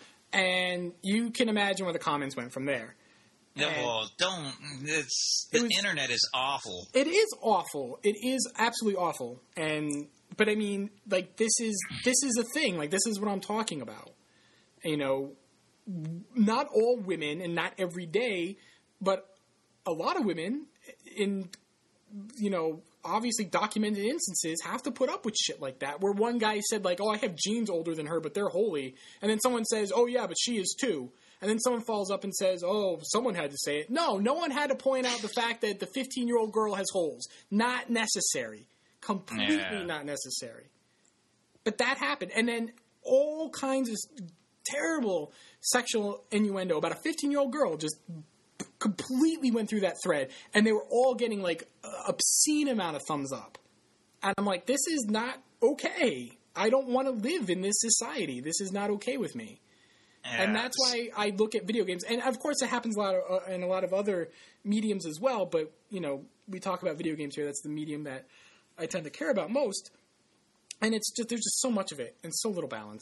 And you can imagine where the comments went from there. No, well, don't. It's, the it was, internet is awful. It is awful. It is absolutely awful. And but I mean, like, this is this is a thing. Like, this is what I'm talking about. You know, not all women, and not every day, but a lot of women in, you know, obviously documented instances have to put up with shit like that, where one guy said like, oh, I have genes older than her, but they're holy. And then someone says, oh yeah, but she is too. And then someone follows up and says, oh, someone had to say it. No, no one had to point out the fact that the fifteen-year-old girl has holes. Not necessary. Completely yeah. not necessary. But that happened. And then all kinds of terrible sexual innuendo about a fifteen-year-old girl just completely went through that thread, and they were all getting like an obscene amount of thumbs up. And I'm like, this is not okay. I don't want to live in this society. This is not okay with me. Yeah, and that's why I look at video games. And, of course, it happens a lot of, uh, in a lot of other mediums as well. But, you know, we talk about video games here. That's the medium that I tend to care about most. And it's just there's just so much of it and so little balance.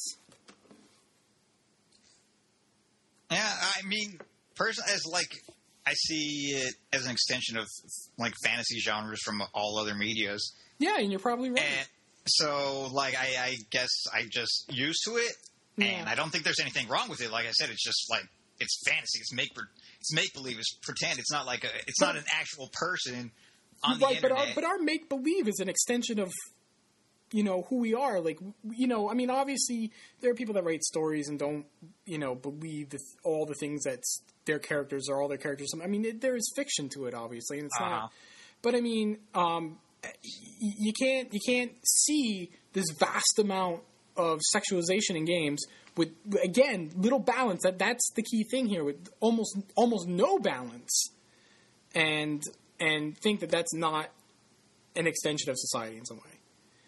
Yeah, I mean, personally, as like I see it as an extension of like fantasy genres from all other medias. Yeah, and you're probably right. And so, like, I, I guess I just used to it, yeah. and I don't think there's anything wrong with it. Like I said, it's just like it's fantasy. It's make it's make believe. It's pretend. It's not like a. It's but, not an actual person on right, the internet. But our but our make believe is an extension of, you know, who we are. Like, you know, I mean, obviously there are people that write stories and don't, you know, believe the, all the things that their characters are all their characters. I mean, it, there is fiction to it, obviously, and it's uh-huh. not. But I mean, um, you can't you can't see this vast amount of sexualization in games with, again, little balance. That that's the key thing here, with almost almost no balance, and and think that that's not an extension of society in some way.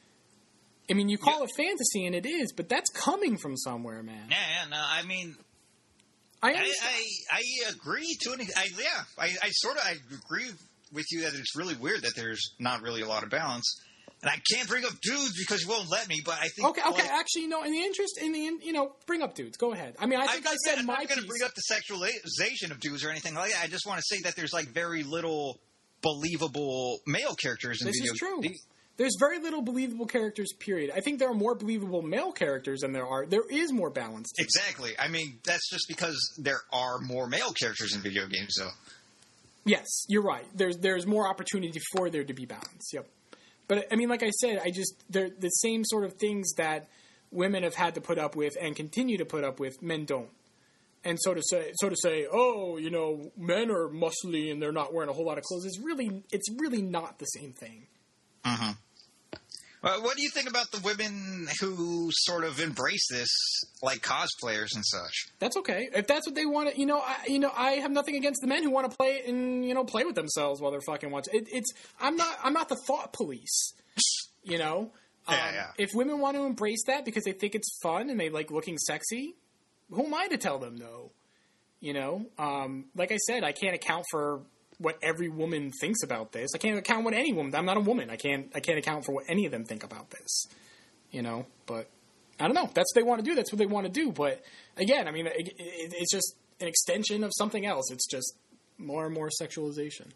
I mean, you call yeah. it fantasy, and it is, but that's coming from somewhere, man. Yeah, yeah, no, I mean, I I, I, I agree to an I, yeah, I, I sort of I agree with you that it's really weird that there's not really a lot of balance. And I can't bring up dudes because you won't let me, but I think... Okay, okay, like, actually, no, in the interest, in the, you know, bring up dudes. Go ahead. I mean, I think I, I said I'm my I'm not going to bring up the sexualization of dudes or anything like that. I just want to say that there's, like, very little believable male characters in this video games. This is true. games. There's very little believable characters, period. I think there are more believable male characters than there are. There is more balance. Exactly. I mean, that's just because there are more male characters in video games, though. Yes, you're right. There's there's more opportunity for there to be balance. Yep. But, I mean, like I said, I just they're the same sort of things that women have had to put up with and continue to put up with, men don't. And so to say, so to say, oh, you know, men are muscly and they're not wearing a whole lot of clothes, is really it's really not the same thing. Uh-huh. Well, what do you think about the women who sort of embrace this, like cosplayers and such? That's okay. If that's what they want to, you know, I, you know, I have nothing against the men who want to play it and, you know, play with themselves while they're fucking watching. It, it's, I'm not, I'm not the thought police, you know? Um, yeah, yeah. If women want to embrace that because they think it's fun and they like looking sexy, who am I to tell them no? You know? Um, like I said, I can't account for what every woman thinks about this. I can't account what any woman. I'm not a woman. I can't. I can't account for what any of them think about this. You know, but I don't know. That's what they want to do. That's what they want to do. But again, I mean, it, it, it's just an extension of something else. It's just more and more sexualization.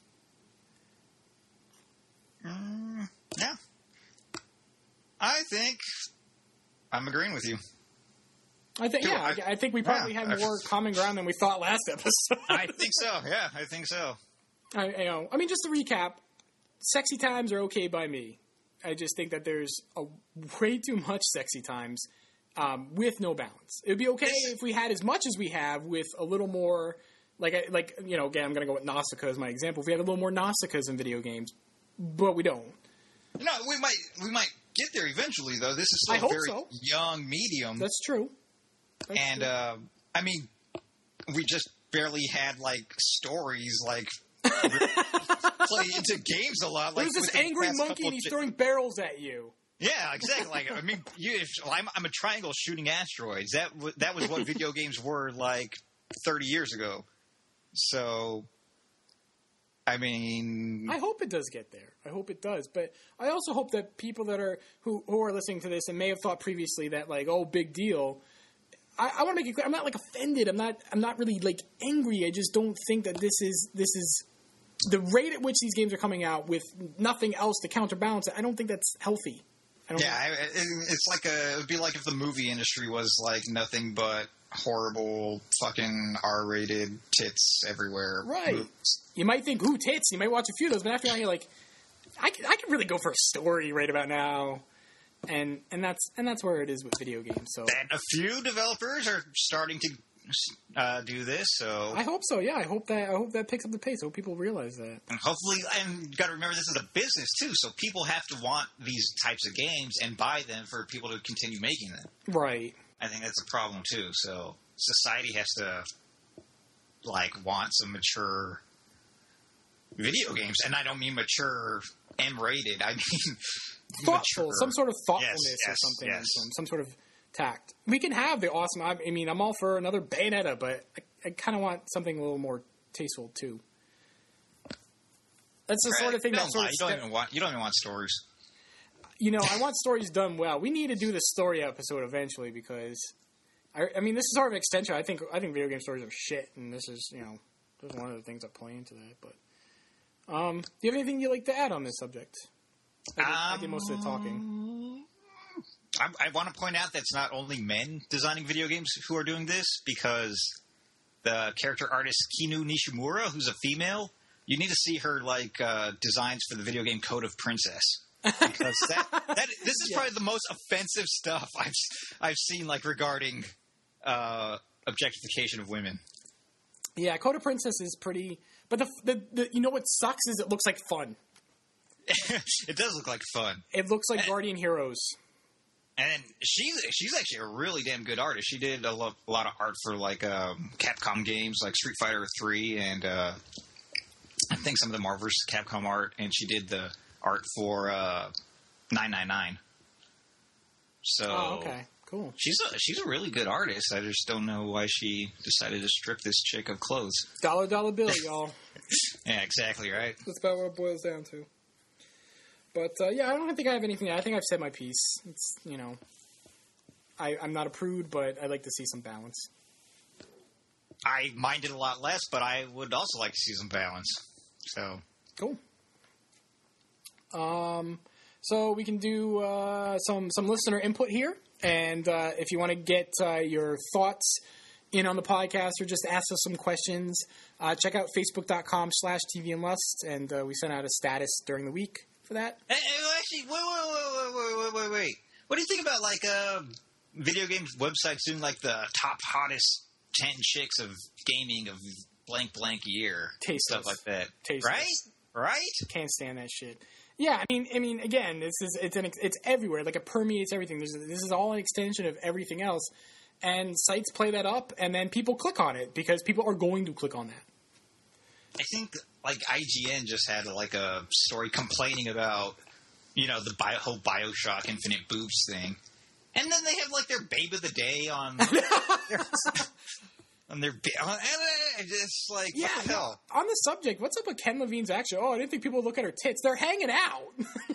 Mm, yeah, I think I'm agreeing with you. I think, yeah, I, I think we probably yeah, had more common ground than we thought last episode. I think so, yeah, I think so. I, you know, I mean, just to recap, sexy times are okay by me. I just think that there's a way too much sexy times um, with no balance. It would be okay if we had as much as we have with a little more, like, like you know, again, I'm going to go with Nausicaa as my example. If we had a little more Nausicaa's in video games, but we don't. No, we might we might get there eventually, though. This is still I hope a very so. young medium. That's true. That's and, uh, I mean, we just barely had, like, stories, like, play into games a lot. Like, there's this angry monkey and he's j- throwing barrels at you. Yeah, exactly. Like, I mean, you, if, I'm, I'm a triangle shooting asteroids. That, w- that was what video games were, like, thirty years ago. So, I mean... I hope it does get there. I hope it does. But I also hope that people that are, who, who are listening to this and may have thought previously that, like, oh, big deal... I, I want to make it clear. I'm not like offended. I'm not. I'm not really like angry. I just don't think that this is this is the rate at which these games are coming out with nothing else to counterbalance it. I don't think that's healthy. I don't yeah, I, it, it's like a. It would be like if the movie industry was like nothing but horrible, fucking R-rated tits everywhere. Right. Movies. You might think, ooh, tits. You might watch a few of those, but after that, you're like, I could, I could really go for a story right about now. And and that's and that's where it is with video games. So and a few developers are starting to uh, do this. So I hope so. Yeah, I hope that I hope that picks up the pace. I hope people realize that. And hopefully, and you got to remember this is a business too. So people have to want these types of games and buy them for people to continue making them. Right. I think that's a problem too. So society has to like want some mature video games, and I don't mean mature M-rated. I mean. Thoughtful, mature. some sort of thoughtfulness yes, yes, or something, yes. some, some sort of tact. We can have the awesome. I, I mean, I'm all for another Bayonetta, but I, I kind of want something a little more tasteful too. That's the sort of thing that sort of you don't even want you don't even want stories. You know, I want stories done well. We need to do the story episode eventually because, I, I mean, this is sort of an extension. I think I think video game stories are shit, and this is you know, this is one of the things that play into that. But, um, do you have anything you'd like to add on this subject? I did, um, I did most of the talking. I, I want to point out that it's not only men designing video games who are doing this, because the character artist Kinu Nishimura, who's a female, you need to see her like uh, designs for the video game Code of Princess. Because that, that this is yeah. probably the most offensive stuff I've I've seen like regarding uh, objectification of women. Yeah, Code of Princess is pretty, but the, the the you know what sucks is it looks like fun. It does look like fun. It looks like and, Guardian Heroes. And she's she's actually a really damn good artist. She did a, lo- a lot of art for like um, Capcom games like Street Fighter three and uh, I think some of the Marvel versus. Capcom art, and she did the art for uh, nine nine nine. So oh, okay, cool. She's a she's a really good artist. I just don't know why she decided to strip this chick of clothes. Dollar dollar bill, y'all. Yeah, exactly right. That's about what it boils down to. But uh, yeah, I don't think I have anything. I think I've said my piece. It's you know, I I'm not a prude, but I like to see some balance. I minded a lot less, but I would also like to see some balance. So cool. Um, so we can do uh, some some listener input here, and uh, if you want to get uh, your thoughts in on the podcast or just ask us some questions, uh, check out facebook.com slash TV and Lust, and uh, we sent out a status during the week for that. Hey, hey, actually, wait, wait, wait, wait, wait, wait, wait. What do you think about like uh, video games websites doing like the top hottest ten chicks of gaming of blank blank year, Tasteless. Stuff like that, Tasteless. right? Right? Can't stand that shit. Yeah, I mean, I mean, again, this is it's an it's everywhere. Like it permeates everything. There's this is all an extension of everything else, and sites play that up, and then people click on it because people are going to click on that. I think like I G N just had like a story complaining about you know the bio, whole BioShock Infinite boobs thing, and then they have like their babe of the day on. their, on their on, it's like yeah, what the hell? On the subject, what's up with Ken Levine's action? Oh, I didn't think people would look at her tits. They're hanging out.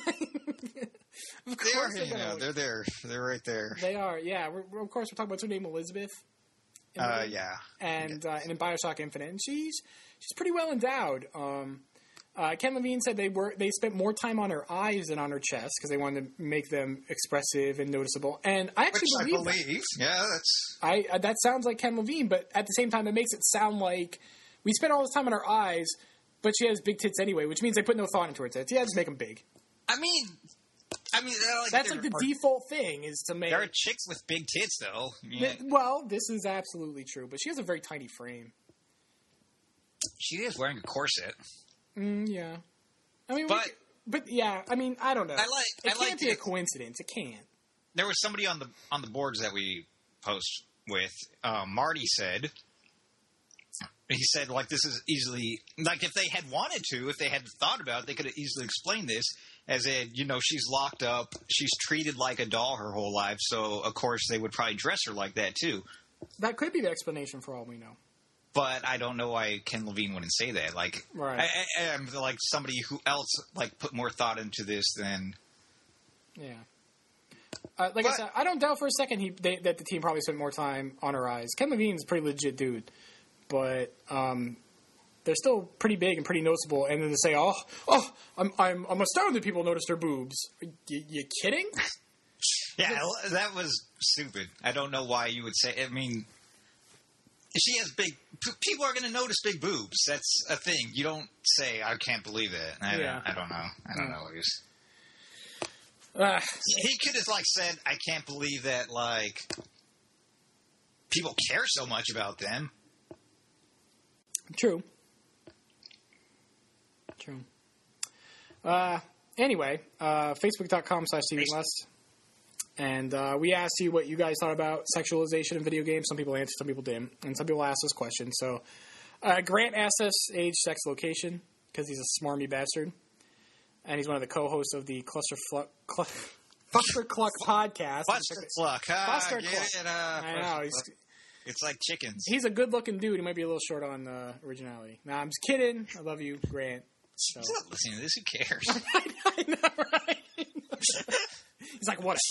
Of they are hanging out. They're there. They're right there. They are. Yeah. We're, we're, of course, we're talking about what's her name, Elizabeth. Uh, yeah. And uh, and in BioShock Infinite, and she's she's pretty well endowed. Um, uh, Ken Levine said they were they spent more time on her eyes than on her chest because they wanted to make them expressive and noticeable. And I actually Which believe, I believe. that. Yeah, that's I uh, that sounds like Ken Levine, but at the same time, it makes it sound like we spent all this time on her eyes, but she has big tits anyway, which means they put no thought into her tits. Yeah, just make them big. I mean. I mean, like that's like the are, default thing is to make. There are chicks with big tits, though. Yeah. Well, this is absolutely true, but she has a very tiny frame. She is wearing a corset. Mm, yeah, I mean, but we, but yeah, I mean, I don't know. I like. It I can't like be it. a coincidence. It can't. There was somebody on the on the boards that we post with. Um, Marty said. He said, like, this is easily like if they had wanted to, if they had thought about it, they could have easily explained this. As in, you know, she's locked up. She's treated like a doll her whole life. So, of course, they would probably dress her like that, too. That could be the explanation for all we know. But I don't know why Ken Levine wouldn't say that. Like, right. I, I, I'm like somebody who else, like, put more thought into this than... Yeah. Uh, like but, I said, I don't doubt for a second he, they, that the team probably spent more time on her eyes. Ken Levine's a pretty legit dude. But... um they're still pretty big and pretty noticeable, and then to say, "Oh, oh, I'm, I'm, I'm astounded people noticed her boobs." You, you kidding? Yeah, that was stupid. I don't know why you would say. I mean, she has big. People are going to notice big boobs. That's a thing. You don't say, "I can't believe it." I, yeah. don't, I don't know. I don't yeah. know. It was, uh, he could have like said, "I can't believe that." Like, people care so much about them. True. True. Uh, anyway, uh, Facebook.com slash TV Lust. And uh, we asked you what you guys thought about sexualization in video games. Some people answered, some people didn't. And some people asked us questions. So uh, Grant asked us age, sex, location, because he's a smarmy bastard. And he's one of the co-hosts of the Cluster Flu- Cl- Buster Cluck podcast. Buster Cluck. Ah, Buster get Cluck. it, uh, I know. He's, it's like chickens. he's a good-looking dude. He might be a little short on uh, originality. Nah, I'm just kidding. I love you, Grant. So. He's not listening to this. Who cares? I know, right? He's like, whatever.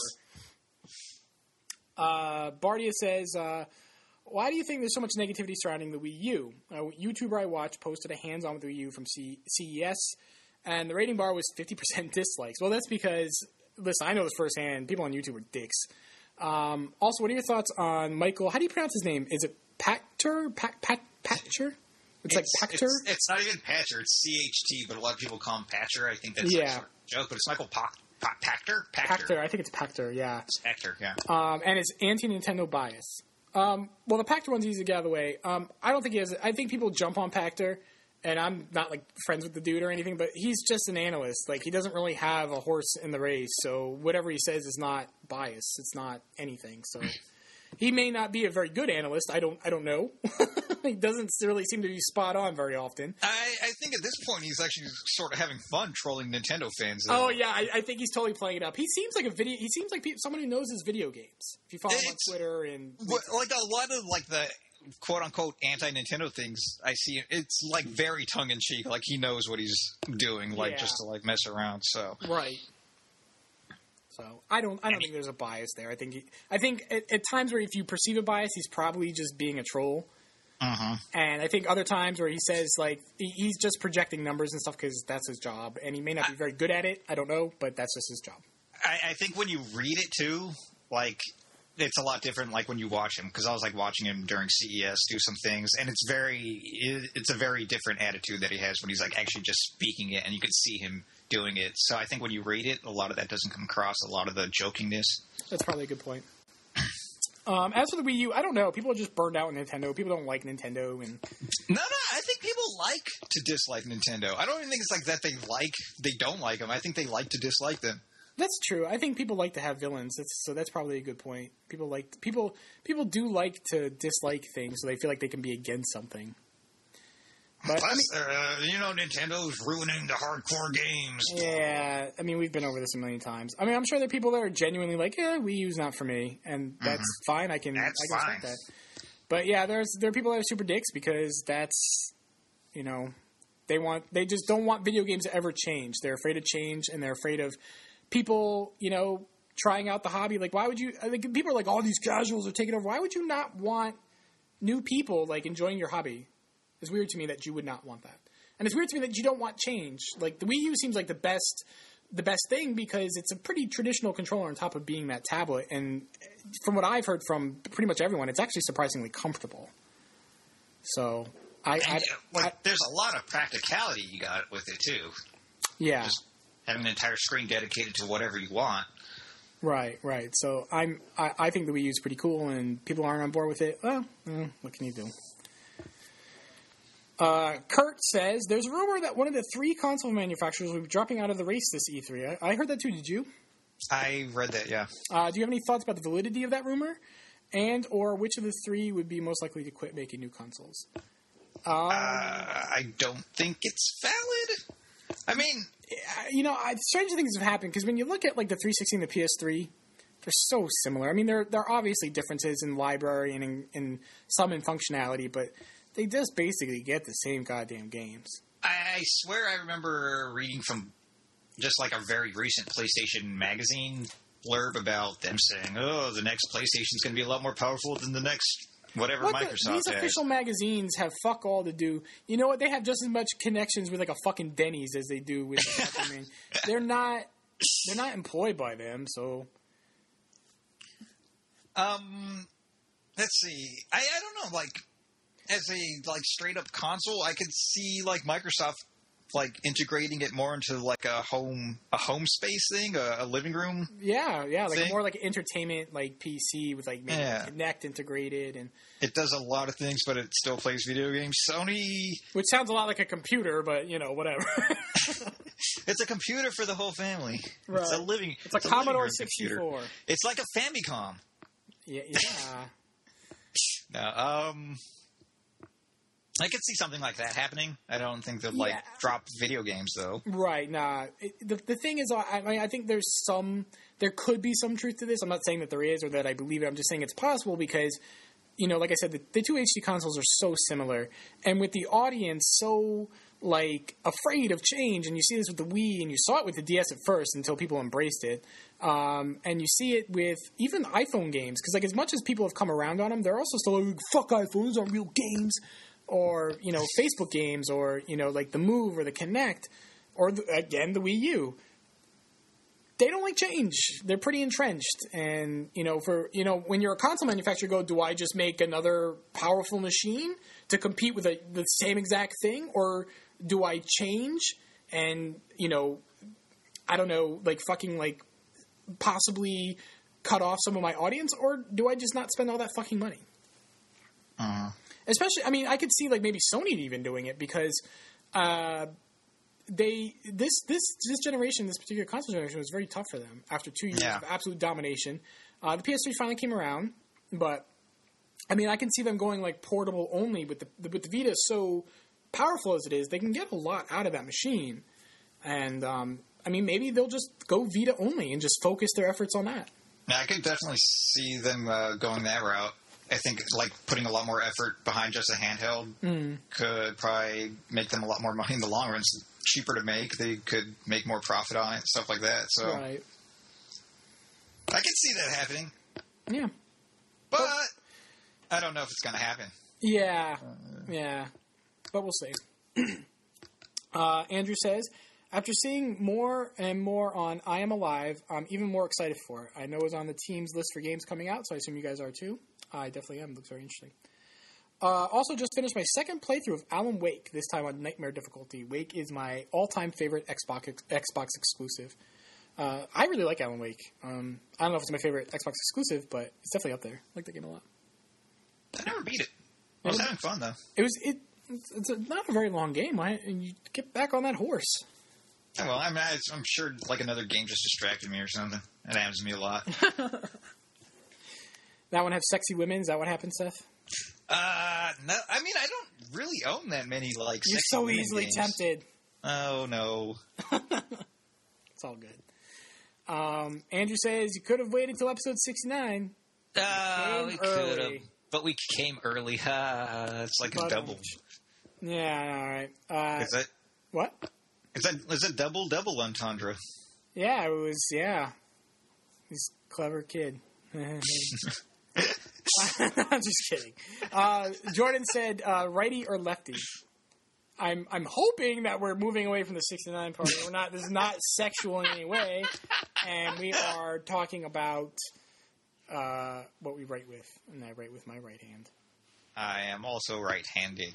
Uh, Bardia says, uh, why do you think there's so much negativity surrounding the Wii U? A YouTuber I watched posted a hands-on with the Wii U from C- CES, and the rating bar was fifty percent dislikes. Well, that's because, listen, I know this firsthand. People on YouTube are dicks. Um, also, what are your thoughts on Michael? How do you pronounce his name? Is it Pachter? Pat, Pat, Patcher? It's, it's like Pachter? It's, it's not even Patcher. It's C H T, but a lot of people call him Patcher. I think that's yeah. like sort of a joke, but it's Michael pa- pa- Pachter? Pachter? Pachter. I think it's Pachter, yeah. It's Pachter, yeah. Um, and it's anti-Nintendo bias. Um, well, the Pachter one's easy to get out of the way. Um, I don't think he has. I think people jump on Pachter, and I'm not like friends with the dude or anything, but he's just an analyst. Like, he doesn't really have a horse in the race, so whatever he says is not biased. It's not anything. So he may not be a very good analyst. I don't. I don't know. He doesn't really seem to be spot on very often. I, I think at this point he's actually sort of having fun trolling Nintendo fans. Though. Oh yeah, I, I think he's totally playing it up. He seems like a video. He seems like pe- someone who knows his video games. If you follow him on It's- Twitter and What, like a lot of like the quote unquote anti Nintendo things I see, it's like very tongue in cheek. Like he knows what he's doing, like Yeah. just to like mess around. So right. So I don't. I don't think there's a bias there. I think. He, I think at, at times where if you perceive a bias, he's probably just being a troll. uh-huh. And I think other times where he says like he, he's just projecting numbers and stuff because that's his job, and he may not be very good at it. I don't know, but that's just his job. I, I think when you read it too, like it's a lot different. Like when you watch him, because I was like watching him during C E S do some things, and it's very, it, it's a very different attitude that he has when he's like actually just speaking it, and you can see him doing it. So I think when you read it, a lot of that doesn't come across. A lot of the jokingness. That's probably a good point. Um, as for the Wii U, I don't know. People are just burned out on Nintendo. People don't like Nintendo, and No, no, I think people like to dislike Nintendo. I don't even think it's like that they like, they don't like them. I think they like to dislike them. that's true. I think people like to have villains. That's, so that's probably a good point. People like people people do like to dislike things, so they feel like they can be against something. But Plus, I mean, uh, you know, Nintendo's ruining the hardcore games. yeah, I mean, we've been over this a million times. I mean, I'm sure there are people that are genuinely like, "Yeah, Wii U's not for me," and that's mm-hmm. fine. I can, that's I can fine. respect that. But yeah, there's there are people that are super dicks because that's, you know, they want they just don't want video games to ever change. They're afraid of change, and they're afraid of people, you know, trying out the hobby. Like, why would you? I think people are like, all these casuals are taking over. Why would you not want new people like enjoying your hobby? It's weird to me that you would not want that. And it's weird to me that you don't want change. Like, the Wii U seems like the best the best thing because it's a pretty traditional controller on top of being that tablet. And from what I've heard from pretty much everyone, it's actually surprisingly comfortable. So, I... I, And, like, I there's a lot of practicality you got with it, too. yeah. Just having an entire screen dedicated to whatever you want. Right, right. So, I'm, I, I think the Wii U is pretty cool, and people aren't on board with it. Well, mm, what can you do? Uh, Kurt says, there's a rumor that one of the three console manufacturers will be dropping out of the race this E three. I, I heard that too, did you? I read that, yeah. Uh, do you have any thoughts about the validity of that rumor? And or which of the three would be most likely to quit making new consoles? Um, uh, I don't think it's valid. I mean... You know, I, strange things have happened, because when you look at like the three sixty and the P S three, they're so similar. I mean, there, there are obviously differences in library and in, in some in functionality, but... they just basically get the same goddamn games. I swear I remember reading from just like a very recent PlayStation magazine blurb about them saying, oh, the next PlayStation's going to be a lot more powerful than the next whatever what Microsoft the, these has. official magazines have fuck all to do. You know what? They have just as much connections with like a fucking Denny's as they do with the fucking, I mean, they're not they're not employed by them, so Um let's see. I, I don't know, like as a like straight up console, I could see like Microsoft like integrating it more into like a home a home space thing, a, a living room. Yeah, yeah, like thing. more like entertainment like P C with like maybe Yeah. Kinect integrated, and It does a lot of things, but it still plays video games. Sony, which sounds a lot like a computer, but you know, whatever. it's a computer for the whole family. Right. It's a living. It's a living Commodore room computer. sixty-four. It's like a Famicom. Yeah, yeah. No, um, I could see something like that happening. I don't think they'll like Yeah. drop video games though. Right, nah. It, the the thing is, I, I mean, I think there's some there could be some truth to this. I'm not saying that there is or that I believe it. I'm just saying it's possible because, you know, like I said, the, the two H D consoles are so similar. And with the audience so, like, afraid of change, and you see this with the Wii, and you saw it with the D S at first until people embraced it, um, and you see it with even iPhone games, because, like, as much as people have come around on them, they're also still like, fuck iPhones, aren't real games, or, you know, Facebook games, or, you know, like the Move or the Kinect, or, the, again, the Wii U. They don't like change. They're pretty entrenched. And, you know, for, you know, when you're a console manufacturer, you go, do I just make another powerful machine to compete with a, the same exact thing? Or do I change and, you know, I don't know, like fucking like possibly cut off some of my audience? Or do I just not spend all that fucking money? Uh-huh. Especially, I mean, I could see like maybe Sony even doing it because, uh, They this this this generation, this particular console generation, was very tough for them after two years yeah. of absolute domination. Uh, the P S three finally came around, but I mean, I can see them going like portable only. With the with the Vita so powerful as it is, they can get a lot out of that machine. And um, I mean, maybe they'll just go Vita only and just focus their efforts on that. Yeah, I could definitely see them uh, going that route. I think like putting a lot more effort behind just a handheld mm. could probably make them a lot more money in the long run. It's cheaper to make. They could make more profit on it, stuff like that. So right. I can see that happening. Yeah. But well, I don't know if it's going to happen. Yeah. Uh, yeah. But we'll see. uh, Andrew says, after seeing more and more on I Am Alive, I'm even more excited for it. I know it's on the team's list for games coming out, so I assume you guys are too. I definitely am. It looks very interesting. Uh, also, just finished my second playthrough of Alan Wake, this time on Nightmare difficulty. Wake is my all-time favorite Xbox Xbox exclusive. Uh, I really like Alan Wake. Um, I don't know if it's my favorite Xbox exclusive, but it's definitely up there. I like the game a lot. I never beat it. I was it, having fun, though. It was it. It's a, not a very long game, right? And you get back on that horse. Oh, well, I mean, I, I'm sure like another game just distracted me or something. It happens to me a lot. That one have sexy women? Is that what happened, Seth? Uh, no. I mean, I don't really own that many, like, You're sexy so women easily games. tempted. Oh, no. It's all good. Um, Andrew says, you could have waited until episode sixty-nine. Uh, we could have. But we came early. Ha! It's like but, a double. Yeah, all right. Uh, is that... What? Is that, is that double, double entendre? Yeah, it was, yeah. He's a clever kid. I'm just kidding. Uh, Jordan said, uh, righty or lefty? I'm I'm hoping that we're moving away from the sixty-nine part. We're not. This is not sexual in any way, and we are talking about uh, what we write with, and I write with my right hand. I am also right-handed.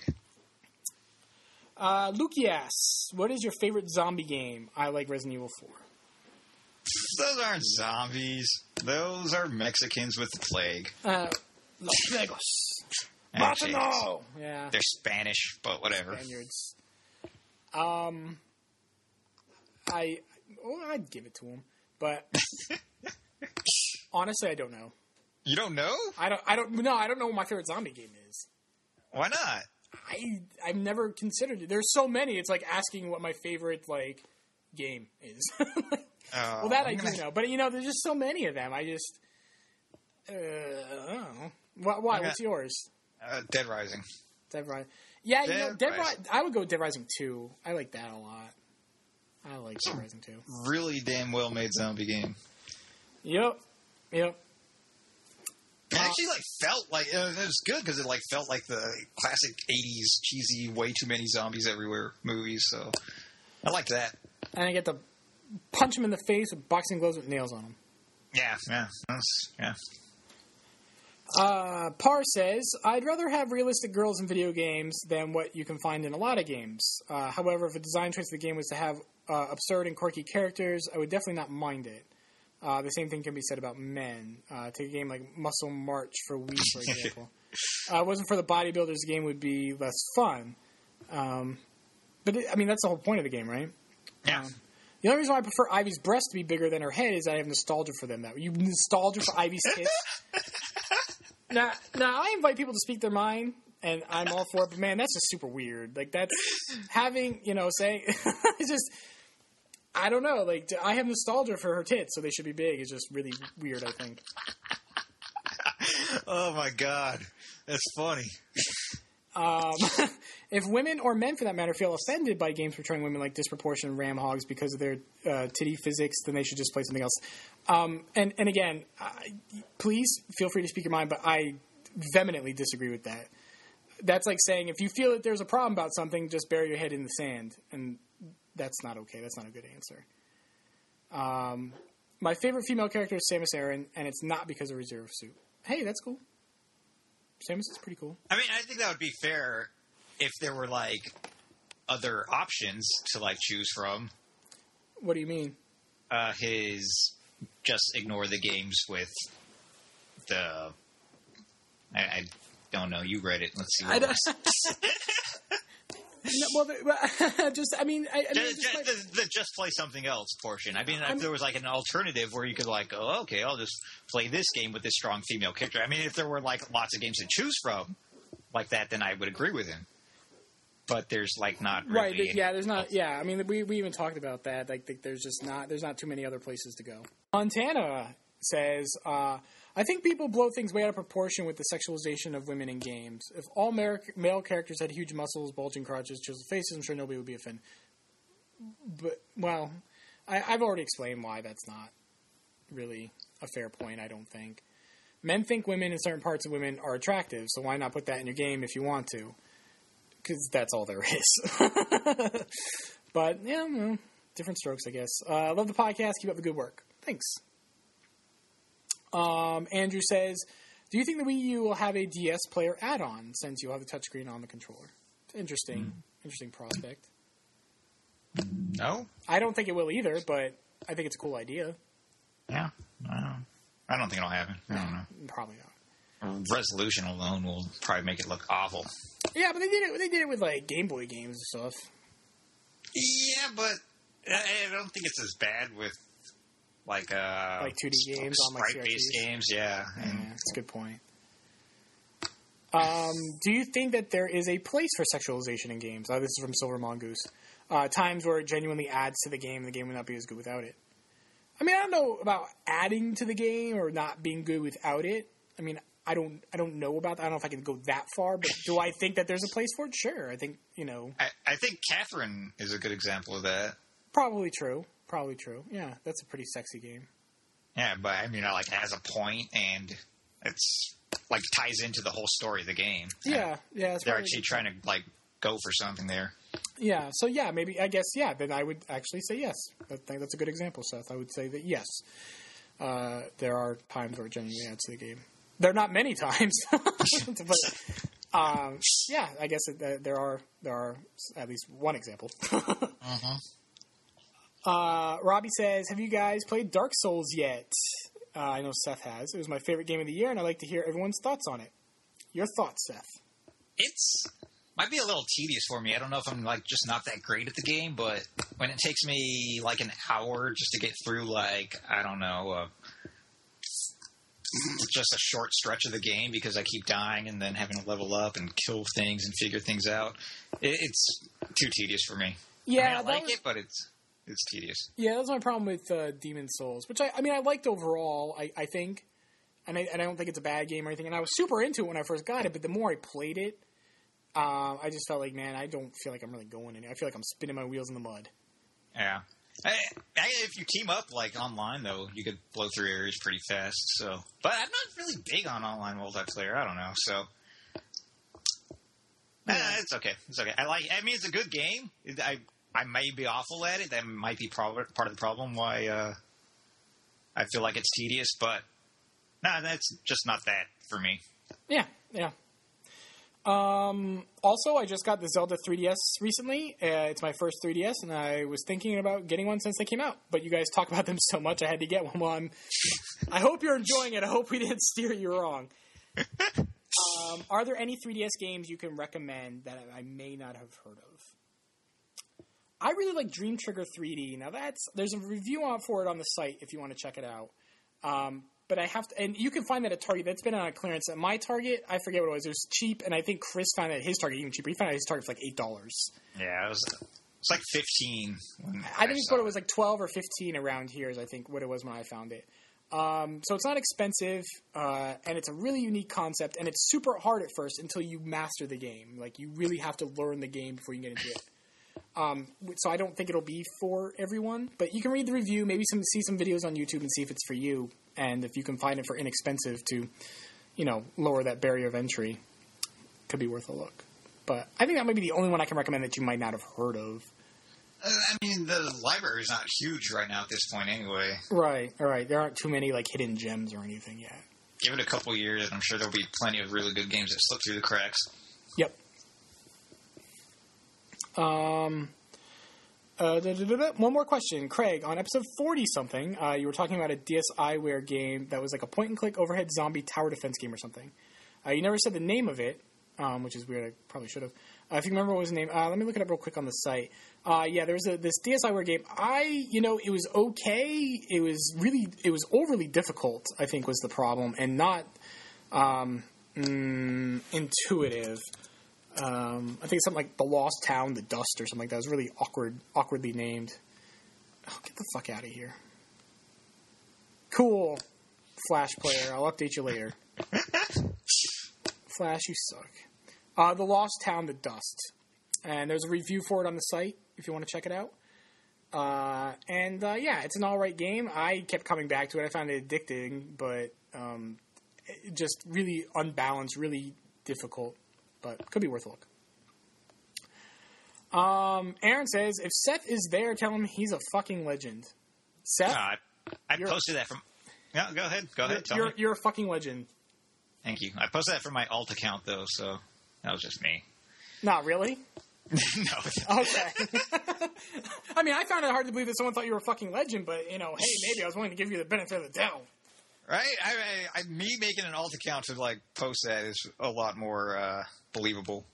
Uh, Lukias, what is your favorite zombie game? I like Resident Evil four. Those aren't zombies. Those are Mexicans with the plague. Uh, Los Vegas. Batano! Yeah. They're Spanish, but whatever. Spaniards. Um, I, well, I'd give it to them, but honestly, I don't know. You don't know? I don't. I don't. No, I don't know what my favorite zombie game is. Why not? I I've never considered it. There's so many. It's like asking what my favorite like game is. Uh, well, that I'm I gonna... do know, but you know, there's just so many of them. I just, uh, I don't know. Why? why? Gonna... What's yours? Uh, Dead Rising. Dead Rising. Yeah, Dead you know, Dead Rising. Rising. I would go Dead Rising two. I like that a lot. I like Dead Rising two. Really damn well made zombie game. Yep. Yep. It actually like felt like it was, it was good because it like felt like the classic eighties cheesy, way too many zombies everywhere movies. So I liked that. And I get to punch him in the face with boxing gloves with nails on them. Yeah, yeah, that's, yeah. Uh, Par says, I'd rather have realistic girls in video games than what you can find in a lot of games. Uh, however, if a design choice of the game was to have uh, absurd and quirky characters, I would definitely not mind it. Uh, the same thing can be said about men. Uh, take a game like Muscle March for Wii, for example. uh, if it wasn't for the bodybuilders, the game would be less fun. Um, but, it, I mean, that's the whole point of the game, right? Yeah. Um, the only reason why I prefer Ivy's breast to be bigger than her head is I have nostalgia for them. That you nostalgia for Ivy's tits. Now, now, I invite people to speak their mind, and I'm all for it, but man, that's just super weird. Like, that's having, you know, saying, it's just, I don't know. Like, I have nostalgia for her tits, so they should be big. It's just really weird, I think. Oh, my God. That's funny. Um, if women, or men for that matter, feel offended by games portraying women like disproportionate ram hogs because of their uh, titty physics, then they should just play something else. Um, and, and again, I, please feel free to speak your mind, but I vehemently disagree with that. That's like saying if you feel that there's a problem about something, just bury your head in the sand. And that's not okay. That's not a good answer. Um, my favorite female character is Samus Aran, and it's not because of her Zero Suit. Hey, that's cool. Samus is pretty cool. I mean, I think that would be fair if there were, like, other options to, like, choose from. What do you mean? Uh, his just ignore the games with the... I, I don't know. You read it. Let's see what I it was. No, well, the, just, I mean... I, I mean just, just like, the, the just play something else portion. I mean, if I'm, there was, like, an alternative where you could, like, go, oh, okay, I'll just play this game with this strong female character. I mean, if there were, like, lots of games to choose from like that, then I would agree with him. But there's, like, not really... Right, yeah, there's not... Yeah, I mean, we we even talked about that. Like, there's just not... There's not too many other places to go. Montana says... Uh, I think people blow things way out of proportion with the sexualization of women in games. If all male, male characters had huge muscles, bulging crotches, chiseled faces, I'm sure nobody would be offended. But, well, I, I've already explained why that's not really a fair point, I don't think. Men think women in certain parts of women are attractive, so why not put that in your game if you want to? Because that's all there is. But, yeah, well, different strokes, I guess. I uh, love the podcast. Keep up the good work. Thanks. Um, Andrew says, do you think the Wii U will have a D S player add-on since you'll have the touchscreen on the controller? It's interesting. Mm. Interesting prospect. No? I don't think it will either, but I think it's a cool idea. Yeah. I don't, I don't think it'll happen. I don't know. Probably not. Resolution alone will probably make it look awful. Yeah, but they did it. They did it with like Game Boy games and stuff. Yeah, but I don't think it's as bad with like uh like two D games on like sprite-based games. Yeah, yeah, that's a good point. Um, do you think that there is a place for sexualization in games? Uh, this is from Silver Mongoose. Uh, times where it genuinely adds to the game, and the game would not be as good without it. I mean, I don't know about adding to the game or not being good without it. I mean, I don't, I don't know about that. I don't know if I can go that far, but do I think that there's a place for it? Sure. I think, you know. I, I think Catherine is a good example of that. Probably true. Probably true. Yeah, that's a pretty sexy game. Yeah, but I mean, like, has a point, and it's, like, ties into the whole story of the game. Yeah, yeah. They're actually trying to, like, go for something there. Yeah, so yeah, maybe, I guess, yeah, then I would actually say yes. I think that's a good example, Seth. I would say that yes. Uh, there are times where it genuinely adds to the game. There are not many times, but um, yeah, I guess it, uh, there are there are at least one example. uh-huh. uh, Robbie says, have you guys played Dark Souls yet? Uh, I know Seth has. It was my favorite game of the year, and I'd like to hear everyone's thoughts on it. Your thoughts, Seth? It's... might be a little tedious for me. I don't know if I'm, like, just not that great at the game, but when it takes me, like, an hour just to get through, like, I don't know, uh, just a short stretch of the game because I keep dying and then having to level up and kill things and figure things out, it, it's too tedious for me. Yeah, I, mean, I like was, it, but it's it's tedious. Yeah, that's my problem with uh, Demon Souls, which I, I mean, I liked overall, I, I think, and I, and I don't think it's a bad game or anything, and I was super into it when I first got it, but the more I played it, Um, I just felt like, man, I don't feel like I'm really going anywhere. I feel like I'm spinning my wheels in the mud. Yeah. I, I, if you team up, like, online, though, you could blow through areas pretty fast, so... But I'm not really big on online multiplayer, I don't know, so... Yeah. Uh, it's okay. It's okay. I like... I mean, it's a good game. I I may be awful at it. That might be prob- part of the problem why uh, I feel like it's tedious, but... No, that's just not that for me. Yeah, yeah. Um, also, I just got the Zelda three D S recently. Uh, it's my first three D S, and I was thinking about getting one since they came out. But you guys talk about them so much, I had to get one. Well, I'm, I hope you're enjoying it. I hope we didn't steer you wrong. Um, are there any three D S games you can recommend that I may not have heard of? I really like Dream Trigger three D. Now, that's there's a review on for it on the site if you want to check it out. Um, But I have to, and you can find that at Target. That's been on a clearance. At my Target, I forget what it was. It was cheap, and I think Chris found it at his Target even cheaper. He found it at his Target for like eight dollars. Yeah, it was It's like fifteen. I think it's what it was like twelve or fifteen around here is I think what it was when I found it. Um, so it's not expensive, uh, and it's a really unique concept, and it's super hard at first until you master the game. Like, you really have to learn the game before you get into it. Um, so I don't think it'll be for everyone, but you can read the review, maybe some see some videos on YouTube and see if it's for you, and if you can find it for inexpensive to, you know, lower that barrier of entry, could be worth a look. But I think that might be the only one I can recommend that you might not have heard of. I mean, the library is not huge right now at this point anyway. Right, all right. There aren't too many, like, hidden gems or anything yet. Give it a couple years, and I'm sure there'll be plenty of really good games that slip through the cracks. Yep. Um, uh, da, da, da, da. One more question. Craig, on episode forty-something, uh, you were talking about a DSiWare game that was like a point-and-click overhead zombie tower defense game or something. Uh, you never said the name of it, um, which is weird. I probably should have. Uh, if you remember what was the name, uh, let me look it up real quick on the site. Uh, yeah, there was a, this DSiWare game. I, you know, it was okay. It was really, it was overly difficult, I think was the problem, and not um, mm, intuitive. Um, I think it's something like The Lost Town, The Dust, or something like that. It was really awkward, awkwardly named. Oh, get the fuck out of here. Cool. Flash player. I'll update you later. Flash, you suck. Uh, The Lost Town, The Dust. And there's a review for it on the site if you want to check it out. Uh, and, uh, yeah, it's an alright game. I kept coming back to it. I found it addicting, but um, it just really unbalanced, really difficult. But could be worth a look. Um, Aaron says, if Seth is there, tell him he's a fucking legend. Seth? No, I, I posted that from... No, go ahead. Go ahead. Tell you're, me. You're a fucking legend. Thank you. I posted that from my alt account, though, so that was just me. Not really? No. Okay. I mean, I found it hard to believe that someone thought you were a fucking legend, but, you know, hey, maybe I was willing to give you the benefit of the doubt. Right? I, I, I, me making an alt account to, like, post that is a lot more uh, believable.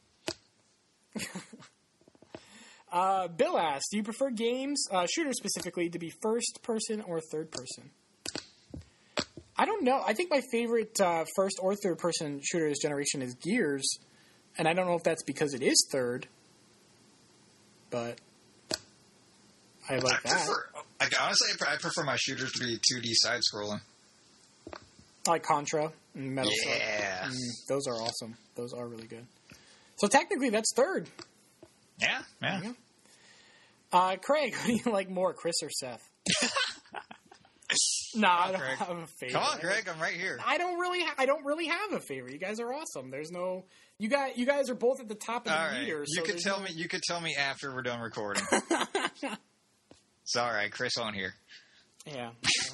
uh, Bill asks, do you prefer games, uh, shooters specifically, to be first person or third person? I don't know. I think my favorite uh, first or third person shooter this generation is Gears, and I don't know if that's because it is third, but I like I that. Prefer, like, honestly, I prefer my shooters to be two D side-scrolling. I like Contra and Metal Slug. Yeah. Mm, those are awesome. Those are really good. So technically, that's third. Yeah, yeah. Uh, Craig, who do you like more, Chris or Seth? Nah, on, I don't Craig. have a favorite. Come on, Greg, I'm right here. I don't really, ha- I don't really have a favorite. You guys are awesome. There's no, you got, you guys are both at the top of the all right. meter. You so could tell no... me. You could tell me after we're done recording. It's all right, Chris on here. Yeah.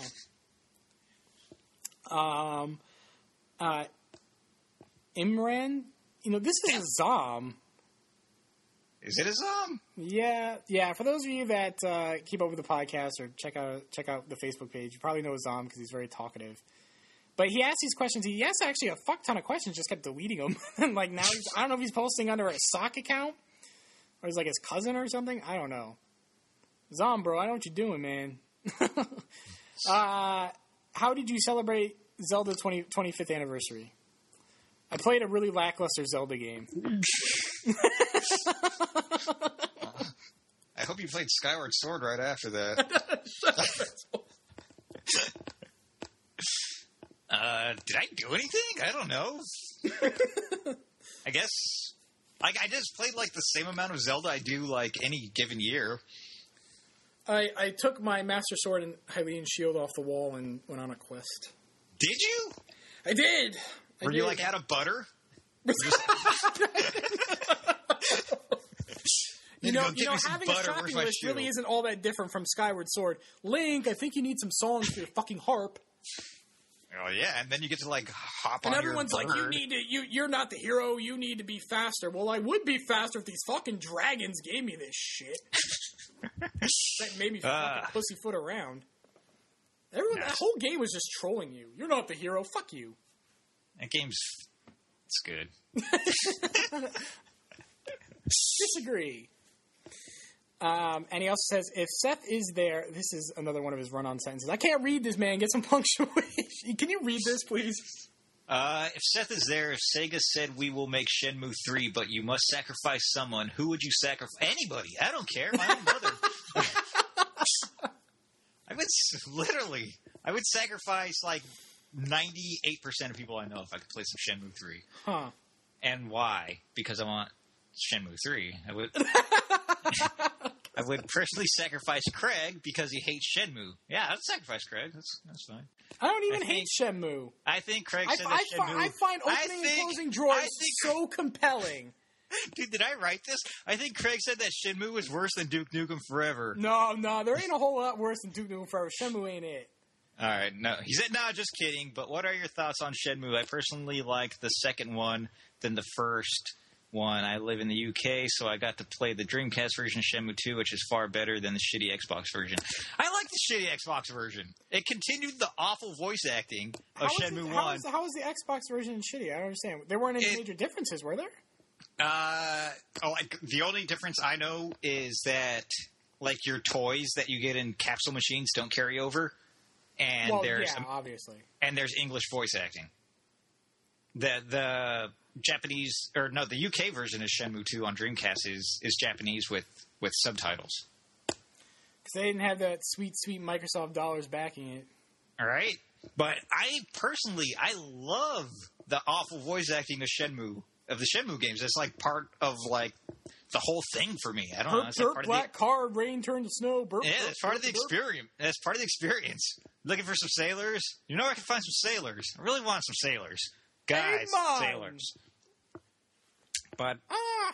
um. Uh. Imran, you know this is a Zom. Is it a Zom? Yeah, yeah. For those of you that uh, keep up with the podcast or check out check out the Facebook page, you probably know Zom because he's very talkative. But he asked these questions. He asked actually a fuck ton of questions. Just kept deleting them. And like now, he's, I don't know if he's posting under a sock account or he's like his cousin or something. I don't know. Zom, bro, I know what you're doing, man. uh, how did you celebrate Zelda twenty, twenty-fifth anniversary? I played a really lackluster Zelda game. I hope you played Skyward Sword right after that. uh, did I do anything? I don't know. I guess like I just played like the same amount of Zelda I do like any given year. I, I took my Master Sword and Hylian Shield off the wall and went on a quest. Did you? I did. I Were did. you like out of butter? You know, you know, having butter. a shopping list shield? really isn't all that different from Skyward Sword. Link, I think you need some songs for your fucking harp. Oh yeah, and then you get to like hop and on your everyone's like, you need to, you, you're not the hero. You need to be faster. Well, I would be faster if these fucking dragons gave me this shit. That made me uh, fucking pussyfoot around. Everyone, nice. That whole game was just trolling you. You're not the hero. Fuck you. That game's it's good. Disagree. Um, and he also says, if Seth is there, this is another one of his run-on sentences. I can't read this, man. Get some punctuation. Can you read this, please? Uh, if Seth is there, if Sega said we will make Shenmue three, but you must sacrifice someone, who would you sacrifice? Anybody. I don't care. My own mother. I would, literally, I would sacrifice like ninety-eight percent of people I know if I could play some Shenmue three. Huh. And why? Because I want Shenmue three. I would... I would personally sacrifice Craig because he hates Shenmue. Yeah, I'd sacrifice Craig. That's that's fine. I don't even I hate think, Shenmue. I think Craig I, said I, that I, Shenmue... I find opening I think, and closing drawers I think, so compelling. Dude, did I write this? I think Craig said that Shenmue was worse than Duke Nukem Forever. No, no, there ain't a whole lot worse than Duke Nukem Forever. Shenmue ain't it. All right, no. He said, no, just kidding. But what are your thoughts on Shenmue? I personally like the second one than the first one. I live in the U K, so I got to play the Dreamcast version of Shenmue two, which is far better than the shitty Xbox version. I like the shitty Xbox version. It continued the awful voice acting of How Shenmue the, one. How was, how was the Xbox version shitty? I don't understand. There weren't any It- major differences, were there? Uh, oh, like, the only difference I know is that, like, your toys that you get in capsule machines don't carry over, and well, there's yeah, obviously. and there's English voice acting. The the Japanese or no, the U K version of Shenmue two on Dreamcast is is Japanese with with subtitles. Because they didn't have that sweet, sweet Microsoft dollars backing it. All right, but I personally I love the awful voice acting of Shenmue of the Shenmue games. That's like part of like the whole thing for me. I don't know. Burp, It's like burp, part of black the, car, rain turned to snow. Burp, yeah, burp, that's part of the burp, burp. experience. That's part of the experience. Looking for some sailors? You know where I can find some sailors. I really want some sailors, guys, Mom. sailors. But Oh,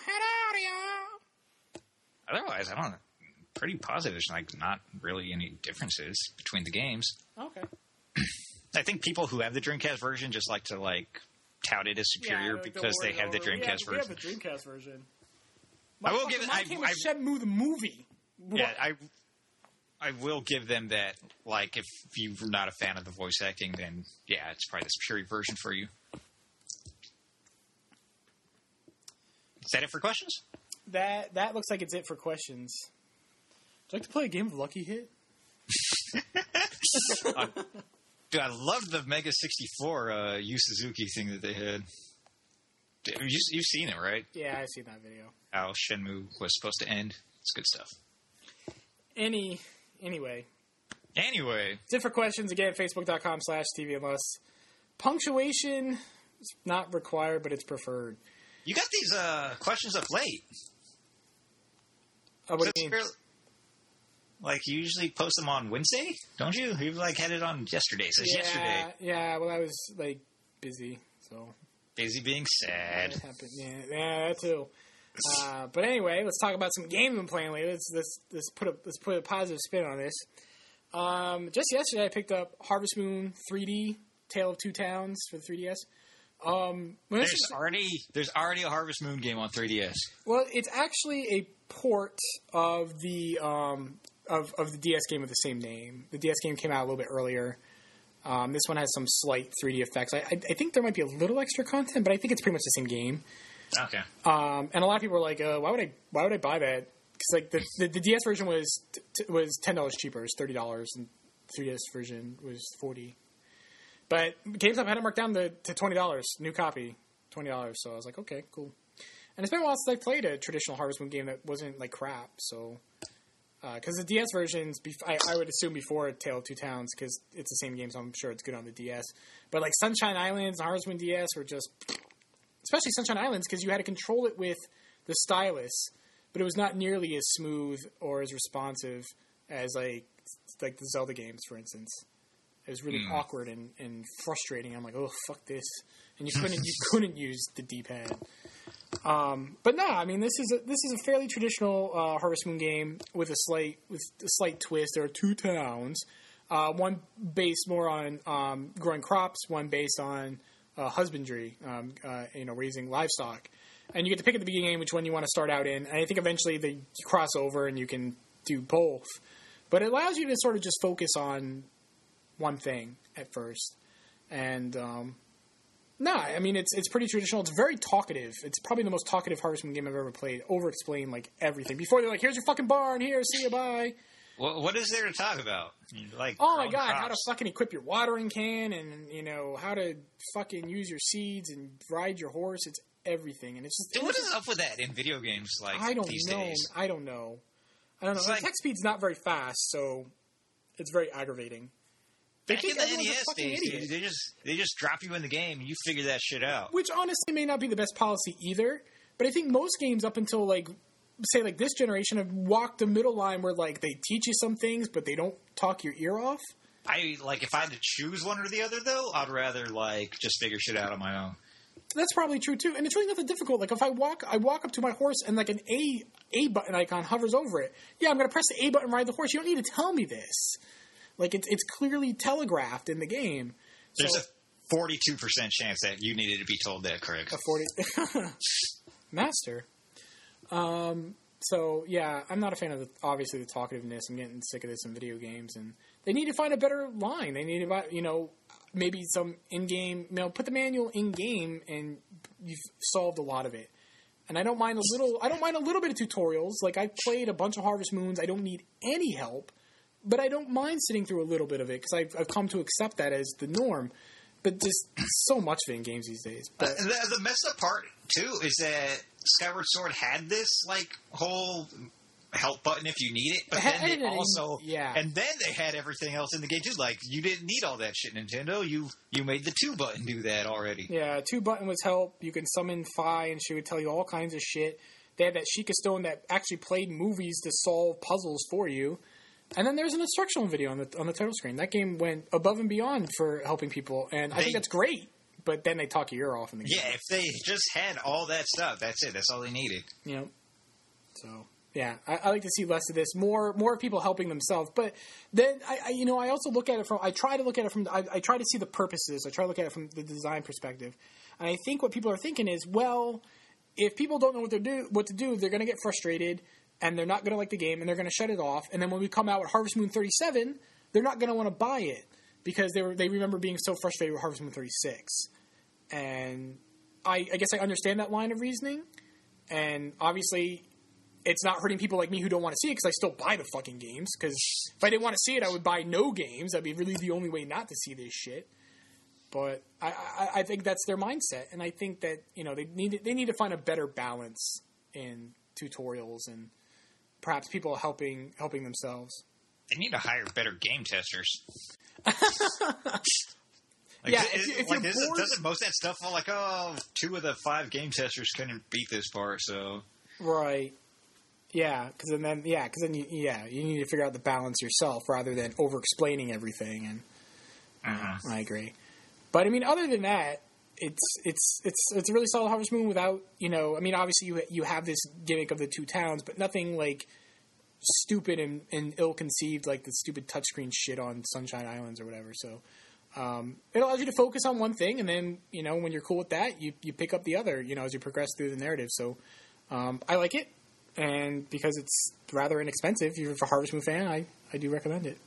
hello, otherwise, I don't. Pretty positive. There's like not really any differences between the games. Okay. I think people who have the Dreamcast version just like to like tout it as superior Yeah, because they have the over. Dreamcast we have, version. We have the Dreamcast version. I will give it- Mine I- came with I- Shenmue the movie. Yeah, I I will give them that. Like, if you're not a fan of the voice acting, then yeah, it's probably the superior version for you. Is that it for questions? That that looks like it's it for questions. Would you like to play a game of Lucky Hit? uh, dude, I love the Mega sixty-four uh, Yu Suzuki thing that they had. Dude, you, you've seen it, right? Yeah, I've seen that video. How Shenmue was supposed to end. It's good stuff. Any anyway. Anyway, It's it for questions again, facebook.com slash TVMS. Punctuation is not required, but it's preferred. you got these uh, questions up late. Oh, what do That's you mean? fairly- like, you usually post them on Wednesday, don't you? You like had it on yesterday. It says yeah, yesterday. yeah, well, I was like busy, so Busy being sad. it happened. Yeah, yeah, that too. Uh, but anyway, let's talk about some games I've been playing lately. Let's, let's let's put a let's put a positive spin on this. Um, just yesterday, I picked up Harvest Moon three D Tale of Two Towns for the three D S. Um, when I There's was- already there's already a Harvest Moon game on three D S. well, it's actually a port of the um, of of the D S game with the same name. The D S game came out a little bit earlier. Um, this one has some slight three D effects. I, I, I think there might be a little extra content, but I think it's pretty much the same game. Okay. Um, and a lot of people were like, uh, "Why would I? Why would I buy that?" Because like the, the the D S version was t- t- was ten dollars cheaper, it was thirty dollars, and three D S version was forty. But GameStop had it marked down to, to twenty dollars, new copy, twenty dollars. So I was like, okay, cool. And it's been a while since I played a traditional Harvest Moon game that wasn't like crap. So because uh, the D S versions, bef- I, I would assume before Tale of Two Towns, because it's the same game, so I'm sure it's good on the D S. But like Sunshine Islands and Harvest Moon D S were just, especially Sunshine Islands, because you had to control it with the stylus, but it was not nearly as smooth or as responsive as like like the Zelda games, for instance. It was really Mm. awkward and, and frustrating. I'm like, oh, fuck this. And you couldn't you couldn't use the D-pad. Um, but no, I mean this is a, this is a fairly traditional uh, Harvest Moon game with a slight with a slight twist. There are two towns, uh, one based more on um, growing crops, one based on uh, husbandry, um, uh, you know, raising livestock. And you get to pick at the beginning which one you want to start out in. And I think eventually they cross over and you can do both. But it allows you to sort of just focus on one thing at first. And um, no, I mean it's it's pretty traditional. It's very talkative. It's probably the most talkative Harvest Moon game I've ever played. Over explain like everything. Before they're like, here's your fucking barn, here, see you, bye. Well, what is there to talk about? Like, oh my growing god, crops. how to fucking equip your watering can, and you know how to fucking use your seeds and ride your horse. It's everything, and it's just Dude, what is up with that in video games? Like I don't these know. days, I don't know. I don't know. It's The like- text speed's not very fast, so it's very aggravating. They back in think the N everyone's E a S fucking days, idiot. dude, they just they just drop you in the game and you figure that shit out. Which honestly may not be the best policy either. But I think most games up until like say like this generation have walked the middle line where like they teach you some things but they don't talk your ear off. I like if I had to choose one or the other though, I'd rather like just figure shit out on my own. That's probably true too. And it's really nothing difficult. Like if I walk I walk up to my horse and like an A A button icon hovers over it. Yeah, I'm gonna press the A button and ride the horse. You don't need to tell me this. Like it's it's clearly telegraphed in the game. There's So- a forty-two percent chance that you needed to be told that, Craig. A forty master. Um. So yeah, I'm not a fan of the, obviously the talkativeness. I'm getting sick of this in video games, and they need to find a better line. They need to, you know, maybe some in-game. You know, put the manual in-game, and you've solved a lot of it. And I don't mind a little. I don't mind a little bit of tutorials. Like I've played a bunch of Harvest Moons. I don't need any help, but I don't mind sitting through a little bit of it because I've, I've come to accept that as the norm. But just so much of it in games these days. But, Uh, the, the messed up part too is that Skyward Sword had this like whole help button if you need it, but Had then they it in- also yeah. and then they had everything else in the game too. Like you didn't need all that shit, Nintendo. You you made the two button do that already. yeah, two button was help. You can summon Fi, and she would tell you all kinds of shit. They had that Sheikah Stone that actually played movies to solve puzzles for you. And then there's an instructional video on the on the title screen. That game went above and beyond for helping people, and I They- think that's great. But then they talk your ear off in the game. Yeah, if they just had all that stuff, that's it. That's all they needed. You know, so yeah, I, I like to see less of this, more more people helping themselves. But then I, I, you know, I also look at it from. I try to look at it from. I, I try to see the purposes. I try to look at it from the design perspective, and I think what people are thinking is, well, if people don't know what they do, what to do, they're going to get frustrated, and they're not going to like the game, and they're going to shut it off. And then when we come out with Harvest Moon thirty-seven, they're not going to want to buy it because they were they remember being so frustrated with Harvest Moon thirty-six. And I, I guess I understand that line of reasoning. And obviously, it's not hurting people like me who don't want to see it because I still buy the fucking games. Because if I didn't want to see it, I would buy no games. That'd be really the only way not to see this shit. But I, I, I think that's their mindset, and I think that you know they need they need to find a better balance in tutorials and perhaps people helping helping themselves. They need to hire better game testers. Like, Yeah, is- if you- if like you're isn't- bored- doesn't most of that stuff fall like, oh, two of the five game testers couldn't beat this part, so Right. Yeah, because then yeah, because then you, yeah, you need to figure out the balance yourself rather than over explaining everything. And uh-huh. I agree. But I mean, other than that, it's it's it's it's a really solid Harvest Moon without you know. I mean, obviously you you have this gimmick of the two towns, but nothing like stupid and, and ill conceived like the stupid touchscreen shit on Sunshine Islands or whatever. So um, it allows you to focus on one thing, and then you know when you're cool with that, you you pick up the other. You know as you progress through the narrative. So um, I like it, and because it's rather inexpensive, if you're a Harvest Moon fan, I I do recommend it.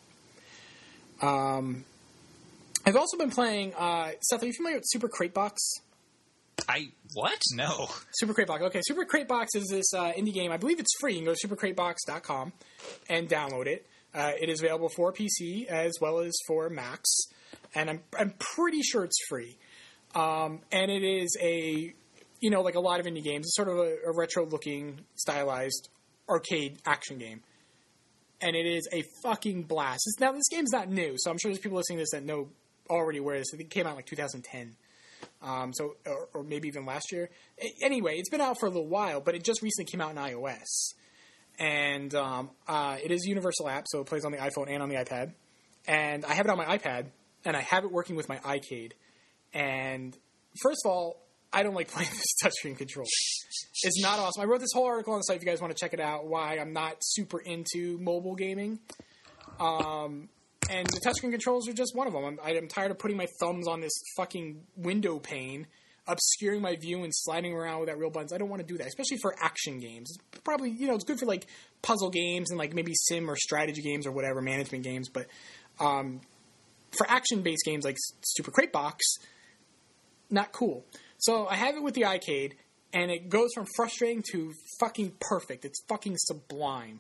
Um. I've also been playing, uh, Seth, are you familiar with Super Crate Box? I what? No. Super Crate Box. Okay, Super Crate Box is this uh, indie game. I believe it's free. You can go to super crate box dot com and download it. Uh, it is available for P C as well as for Macs, and I'm I'm pretty sure it's free. Um, and it is a, you know, like a lot of indie games, it's sort of a, a retro-looking, stylized arcade action game. And it is a fucking blast. It's, now, this game's not new, so I'm sure there's people listening to this that know already where this. I think it came out in like two thousand ten. Um, so, or, or maybe even last year. Anyway, it's been out for a little while, but it just recently came out in iOS. And um, uh, it is a universal app, so it plays on the iPhone and on the iPad. And I have it on my iPad, and I have it working with my iCade. And first of all, I don't like playing this touchscreen control. It's not awesome. I wrote this whole article on the site if you guys want to check it out, why I'm not super into mobile gaming. Um... And the touchscreen controls are just one of them. I'm, I'm tired of putting my thumbs on this fucking window pane, obscuring my view and sliding around with that real buttons. I don't want to do that, especially for action games. It's probably, you know, it's good for like puzzle games and like maybe sim or strategy games or whatever, management games. But um, for action-based games like Super Crate Box, not cool. So I have it with the iCade, and it goes from frustrating to fucking perfect. It's fucking sublime.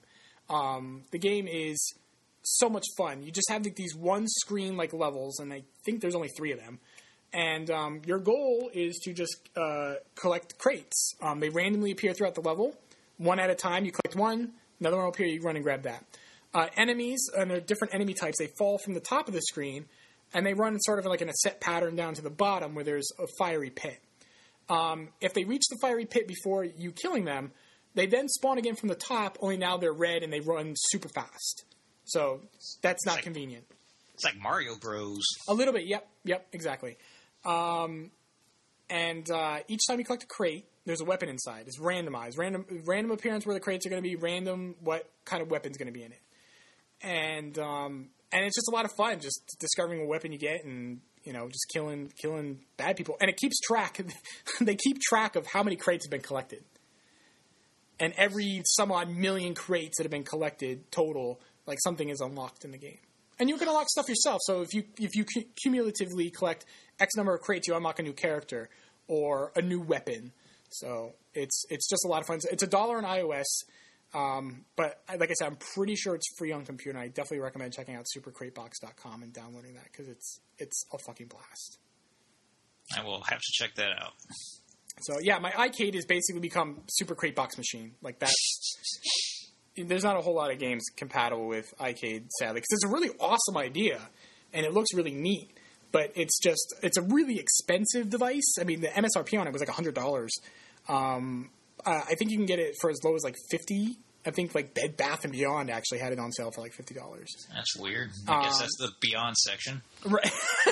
Um, the game is so much fun. You just have like, these one screen like levels, and I think there's only three of them. And um, your goal is to just uh, collect crates. Um, they randomly appear throughout the level, one at a time. You collect one, another one will appear. You run and grab that. Uh, enemies, and there are different enemy types. They fall from the top of the screen, and they run sort of like in a set pattern down to the bottom where there's a fiery pit. Um, if they reach the fiery pit before you killing them, they then spawn again from the top, only now they're red and they run super fast. So that's not like, convenient. It's like Mario Bros. A little bit, yep, yep, exactly. Um, and uh, each time you collect a crate, there's a weapon inside. It's randomized. Random random appearance where the crates are going to be, random what kind of weapon's going to be in it. And um, and it's just a lot of fun, just discovering what weapon you get and, you know, just killing killing bad people. And it keeps track. They keep track of how many crates have been collected. And every some odd million crates that have been collected total, like something is unlocked in the game. And you can unlock stuff yourself. So if you if you cumulatively collect X number of crates, you unlock a new character or a new weapon. So it's it's just a lot of fun. It's a dollar on iOS, um, but like I said, I'm pretty sure it's free on computer. And I definitely recommend checking out super crate box dot com and downloading that because it's it's a fucking blast. I will have to check that out. So yeah, my iCade has basically become Super Crate Box Machine. Like that. There's not a whole lot of games compatible with iCade, sadly, because it's a really awesome idea, and it looks really neat. But it's just, it's a really expensive device. I mean, the M S R P on it was like one hundred dollars. Um, uh, I think you can get it for as low as like fifty dollars. I think like Bed Bath and Beyond actually had it on sale for like fifty dollars. That's weird. I um, guess that's the Beyond section. Right.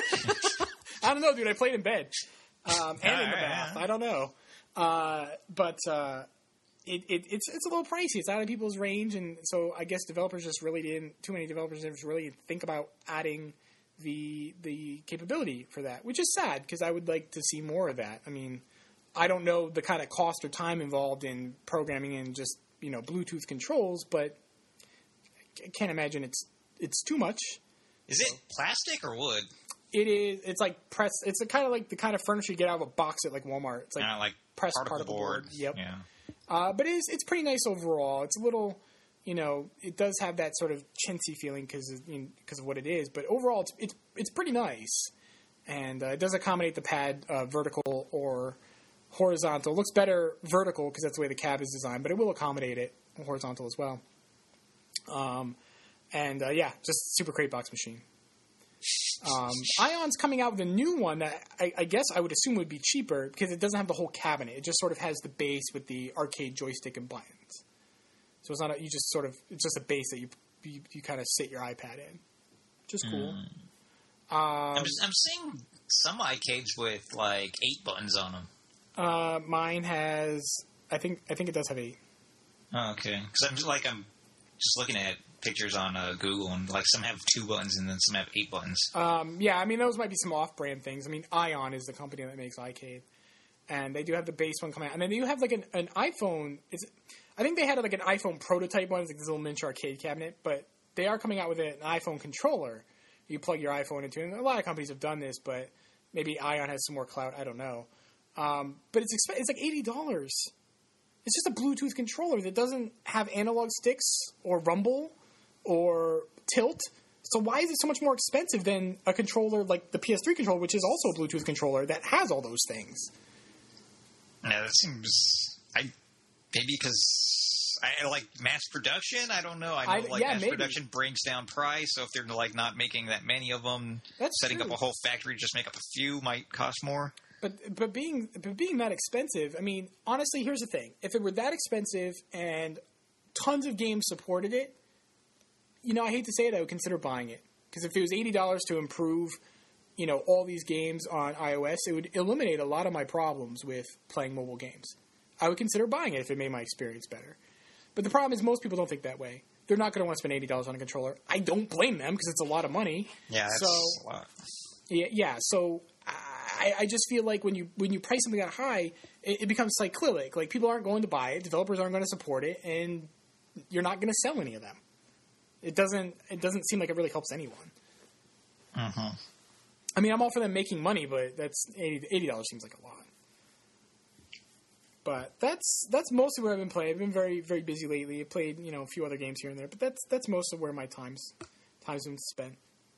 I don't know, dude. I played in bed. Um, and in the right, bath. yeah. I don't know. Uh, but uh, it, it, it's it's a little pricey. It's out of people's range, and so I guess developers just really didn't. Too many developers just really think about adding the the capability for that, which is sad because I would like to see more of that. I mean, I don't know the kind of cost or time involved in programming and just you know Bluetooth controls, but I can't imagine it's it's too much. Is it plastic or wood? It is. It's like press. It's kind of like the kind of furniture you get out of a box at like Walmart. It's like, uh, like pressed particle particle board. board. Yep. Yeah. Uh, but it is. It's pretty nice overall. It's a little, you know, it does have that sort of chintzy feeling because of, you know, because of what it is. But overall, it's it's it's pretty nice, and uh, it does accommodate the pad uh, vertical or horizontal. It looks better vertical because that's the way the cab is designed, but it will accommodate it horizontal as well. Um, and uh, yeah, just super crate box machine. Um, Ion's coming out with a new one that I, I guess I would assume would be cheaper because it doesn't have the whole cabinet. It just sort of has the base with the arcade joystick and buttons. So it's not a, you just sort of it's just a base that you you, you kind of sit your iPad in, which is cool. Mm. Um, I'm, just, I'm seeing some iCades with like eight buttons on them. Uh, mine has I think I think it does have eight. Oh, okay, because I'm just, like I'm just looking at pictures on uh, Google, and like some have two buttons and then some have eight buttons. Um, yeah, I mean those might be some off-brand things. I mean, Ion is the company that makes iCade, and they do have the base one coming out, and then they do have like an, an iPhone. It's, I think they had like an iPhone prototype one, it's like this little miniature arcade cabinet, but they are coming out with an iPhone controller. You plug your iPhone into it, and a lot of companies have done this, but maybe Ion has some more clout. I don't know, um, but it's exp- it's like eighty dollars. It's just a Bluetooth controller that doesn't have analog sticks or rumble or tilt. So why is it so much more expensive than a controller like the P S three controller, which is also a Bluetooth controller that has all those things? Yeah, that seems... I maybe because I like mass production. I don't know. I know I, like yeah, mass maybe. production brings down price. So if they're like not making that many of them, That's setting true. up a whole factory to just make up a few might cost more. But but being but being that expensive, I mean, honestly, here's the thing: if it were that expensive and tons of games supported it, you know, I hate to say it, I would consider buying it because if it was eighty dollars to improve, you know, all these games on iOS, it would eliminate a lot of my problems with playing mobile games. I would consider buying it if it made my experience better. But the problem is most people don't think that way. They're not going to want to spend eighty dollars on a controller. I don't blame them because it's a lot of money. Yeah, that's so, a lot. Yeah, yeah. So I, I just feel like when you when you price something that high, it, it becomes cyclic. Like people aren't going to buy it, developers aren't going to support it, and you're not going to sell any of them. It doesn't. It doesn't seem like it really helps anyone. Mm-hmm. I mean, I'm all for them making money, but that's eighty dollars seems like a lot. But that's that's mostly what I've been playing. I've been very very busy lately. I played you know a few other games here and there, but that's that's most of where my time's time's been spent.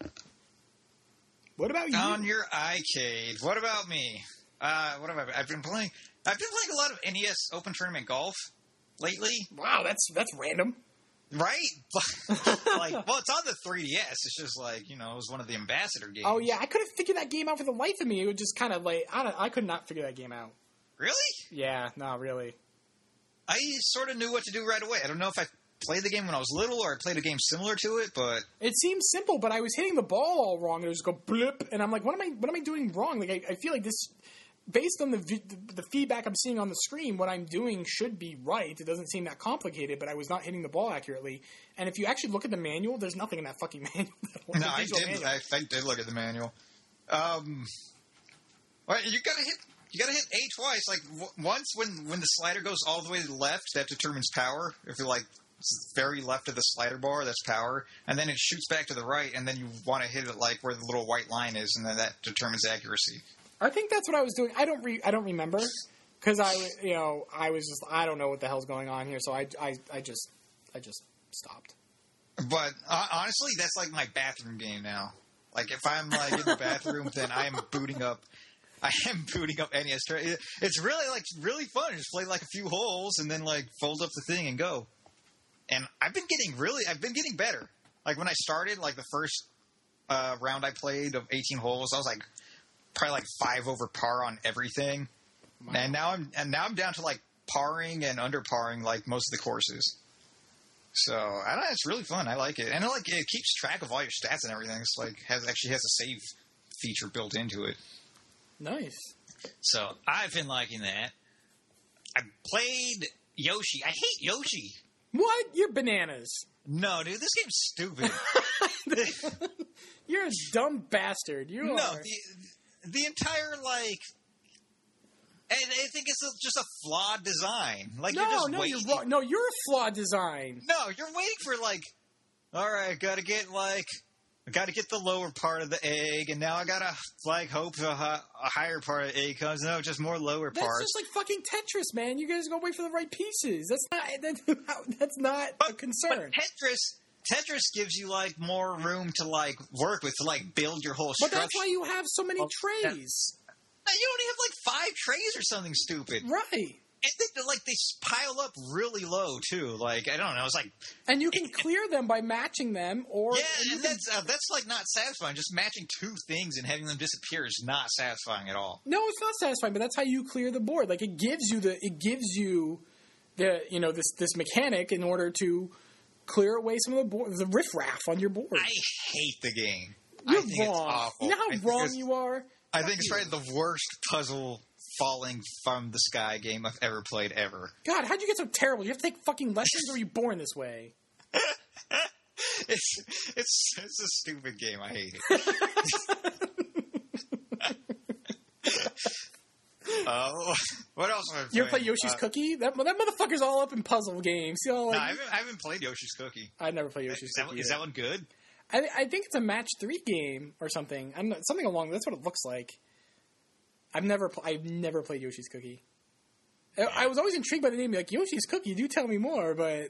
What about you? On your iCade. What about me? Uh, what have I? I've been playing. I've been playing a lot of N E S Open Tournament Golf lately. Wow, that's that's random. Right? Like, well, it's on the three D S. It's just like, you know, it was one of the ambassador games. Oh yeah, I couldn't figure that game out for the life of me. It was just kind of like I don't. I could not figure that game out. Really? Yeah, not really. I sort of knew what to do right away. I don't know if I played the game when I was little or I played a game similar to it, but it seemed simple. But I was hitting the ball all wrong. It was go blip, and I'm like, what am I? What am I doing wrong? Like I, I feel like this. Based on the, the the feedback I'm seeing on the screen, what I'm doing should be right. It doesn't seem that complicated, but I was not hitting the ball accurately. And if you actually look at the manual, there's nothing in that fucking manual. No, I did. Manual. I, I did look at the manual. Um, well, you gotta hit. You gotta hit A twice. Like w- once when when the slider goes all the way to the left, that determines power. If you're like very left of the slider bar, that's power. And then it shoots back to the right, and then you want to hit it like where the little white line is, and then that determines accuracy. I think that's what I was doing. I don't re- I don't remember because I you know I was just I don't know what the hell's going on here, so I, I, I just I just stopped. But uh, honestly, that's like my bathroom game now. Like if I'm like in the bathroom, then I am booting up. I am booting up N E S. It's really like really fun. Just play like a few holes and then like fold up the thing and go. And I've been getting really I've been getting better. Like when I started, like the first uh, round I played of eighteen holes, I was like. Probably like five over par on everything, wow. and now I'm and now I'm down to like parring and under parring like most of the courses. So I don't know, it's really fun. I like it, and it, like it keeps track of all your stats and everything. It's like has actually has a save feature built into it. Nice. So I've been liking that. I played Yoshi. I hate Yoshi. What? You're bananas. No, dude, this game's stupid. You're a dumb bastard. You no, are. The, The entire, like, and I think it's a, just a flawed design. Like, no, you're just no, waiting. you're wrong. No, you're a flawed design. No, you're waiting for, like, all right, gotta get, like, I gotta get the lower part of the egg, and now I gotta, like, hope a, a higher part of the egg comes. No, just more lower that's parts. That's just like fucking Tetris, man. You guys gotta wait for the right pieces. That's not, that's, that's not but, a concern. But Tetris... Tetris gives you, like, more room to, like, work with, to, like, build your whole but structure. But that's why you have so many well, trays. That, you only have, like, five trays or something stupid. Right. And they, like, they pile up really low, too. Like, I don't know, it's like... And you can clear them by matching them, or... Yeah, and that's, uh, that's, like, not satisfying. Just matching two things and having them disappear is not satisfying at all. No, it's not satisfying, but that's how you clear the board. Like, it gives you the... It gives you the, you know, this, this mechanic in order to... clear away some of the board, the riffraff on your board. I hate the game. You're I think wrong. It's awful. You know how wrong you are? I think it's probably the worst puzzle falling from the sky game I've ever played ever. God, how'd you get so terrible? You have to take fucking lessons, or were you born this way? it's it's it's a stupid game. I hate it. Oh, uh, what else have I played? You ever play Yoshi's uh, Cookie? That that motherfucker's all up in puzzle games. You know, like, no, I haven't, I haven't played Yoshi's Cookie. I've never played Yoshi's is that, Cookie. Is that one good? I, I think it's a match three game or something. I'm not, something along. That's what it looks like. I've never pl- I've never played Yoshi's Cookie. I, I was always intrigued by the name, like Yoshi's Cookie. Do tell me more, but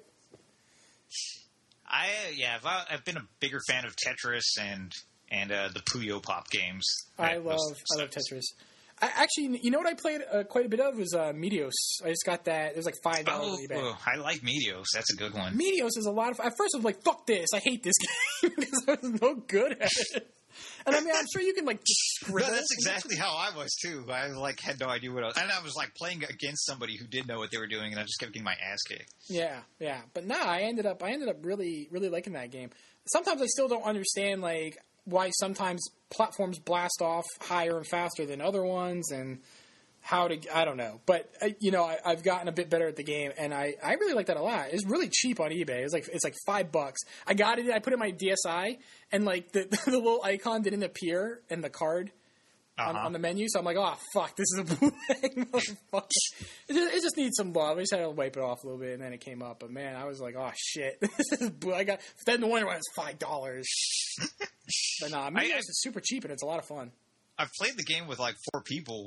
I yeah, I've, I've been a bigger fan of Tetris and and uh, the Puyo Pop games. I love I love Tetris. I, actually, you know what I played uh, quite a bit of was uh, Meteos. I just got that. It was like five dollars oh, on eBay. Oh, I like Meteos. That's a good one. Meteos is a lot of. At first, I was like, "Fuck this! I hate this game because I was no good at it." And I mean, I'm sure you can like just scribble. No, that's exactly how I was too. I like had no idea what I was, and I was like playing against somebody who did know what they were doing, and I just kept getting my ass kicked. Yeah, yeah. But nah, I ended up, I ended up really, really liking that game. Sometimes I still don't understand like why sometimes platforms blast off higher and faster than other ones, and how to, I don't know. But, uh, you know, I, I've gotten a bit better at the game, and I, I really like that a lot. It's really cheap on eBay. It's like it's like five bucks. I got it, I put it in my D S I, and, like, the, the little icon didn't appear in the card uh-huh. on, on the menu, so I'm like, oh, fuck, this is a bootleg, motherfucker. It just, it just needs some love. I just had to wipe it off a little bit, and then it came up. But, man, I was like, oh, shit. This is I got, then the wonder why it's five dollars. But, nah, Meteos is super cheap, and it's a lot of fun. I've played the game with, like, four people.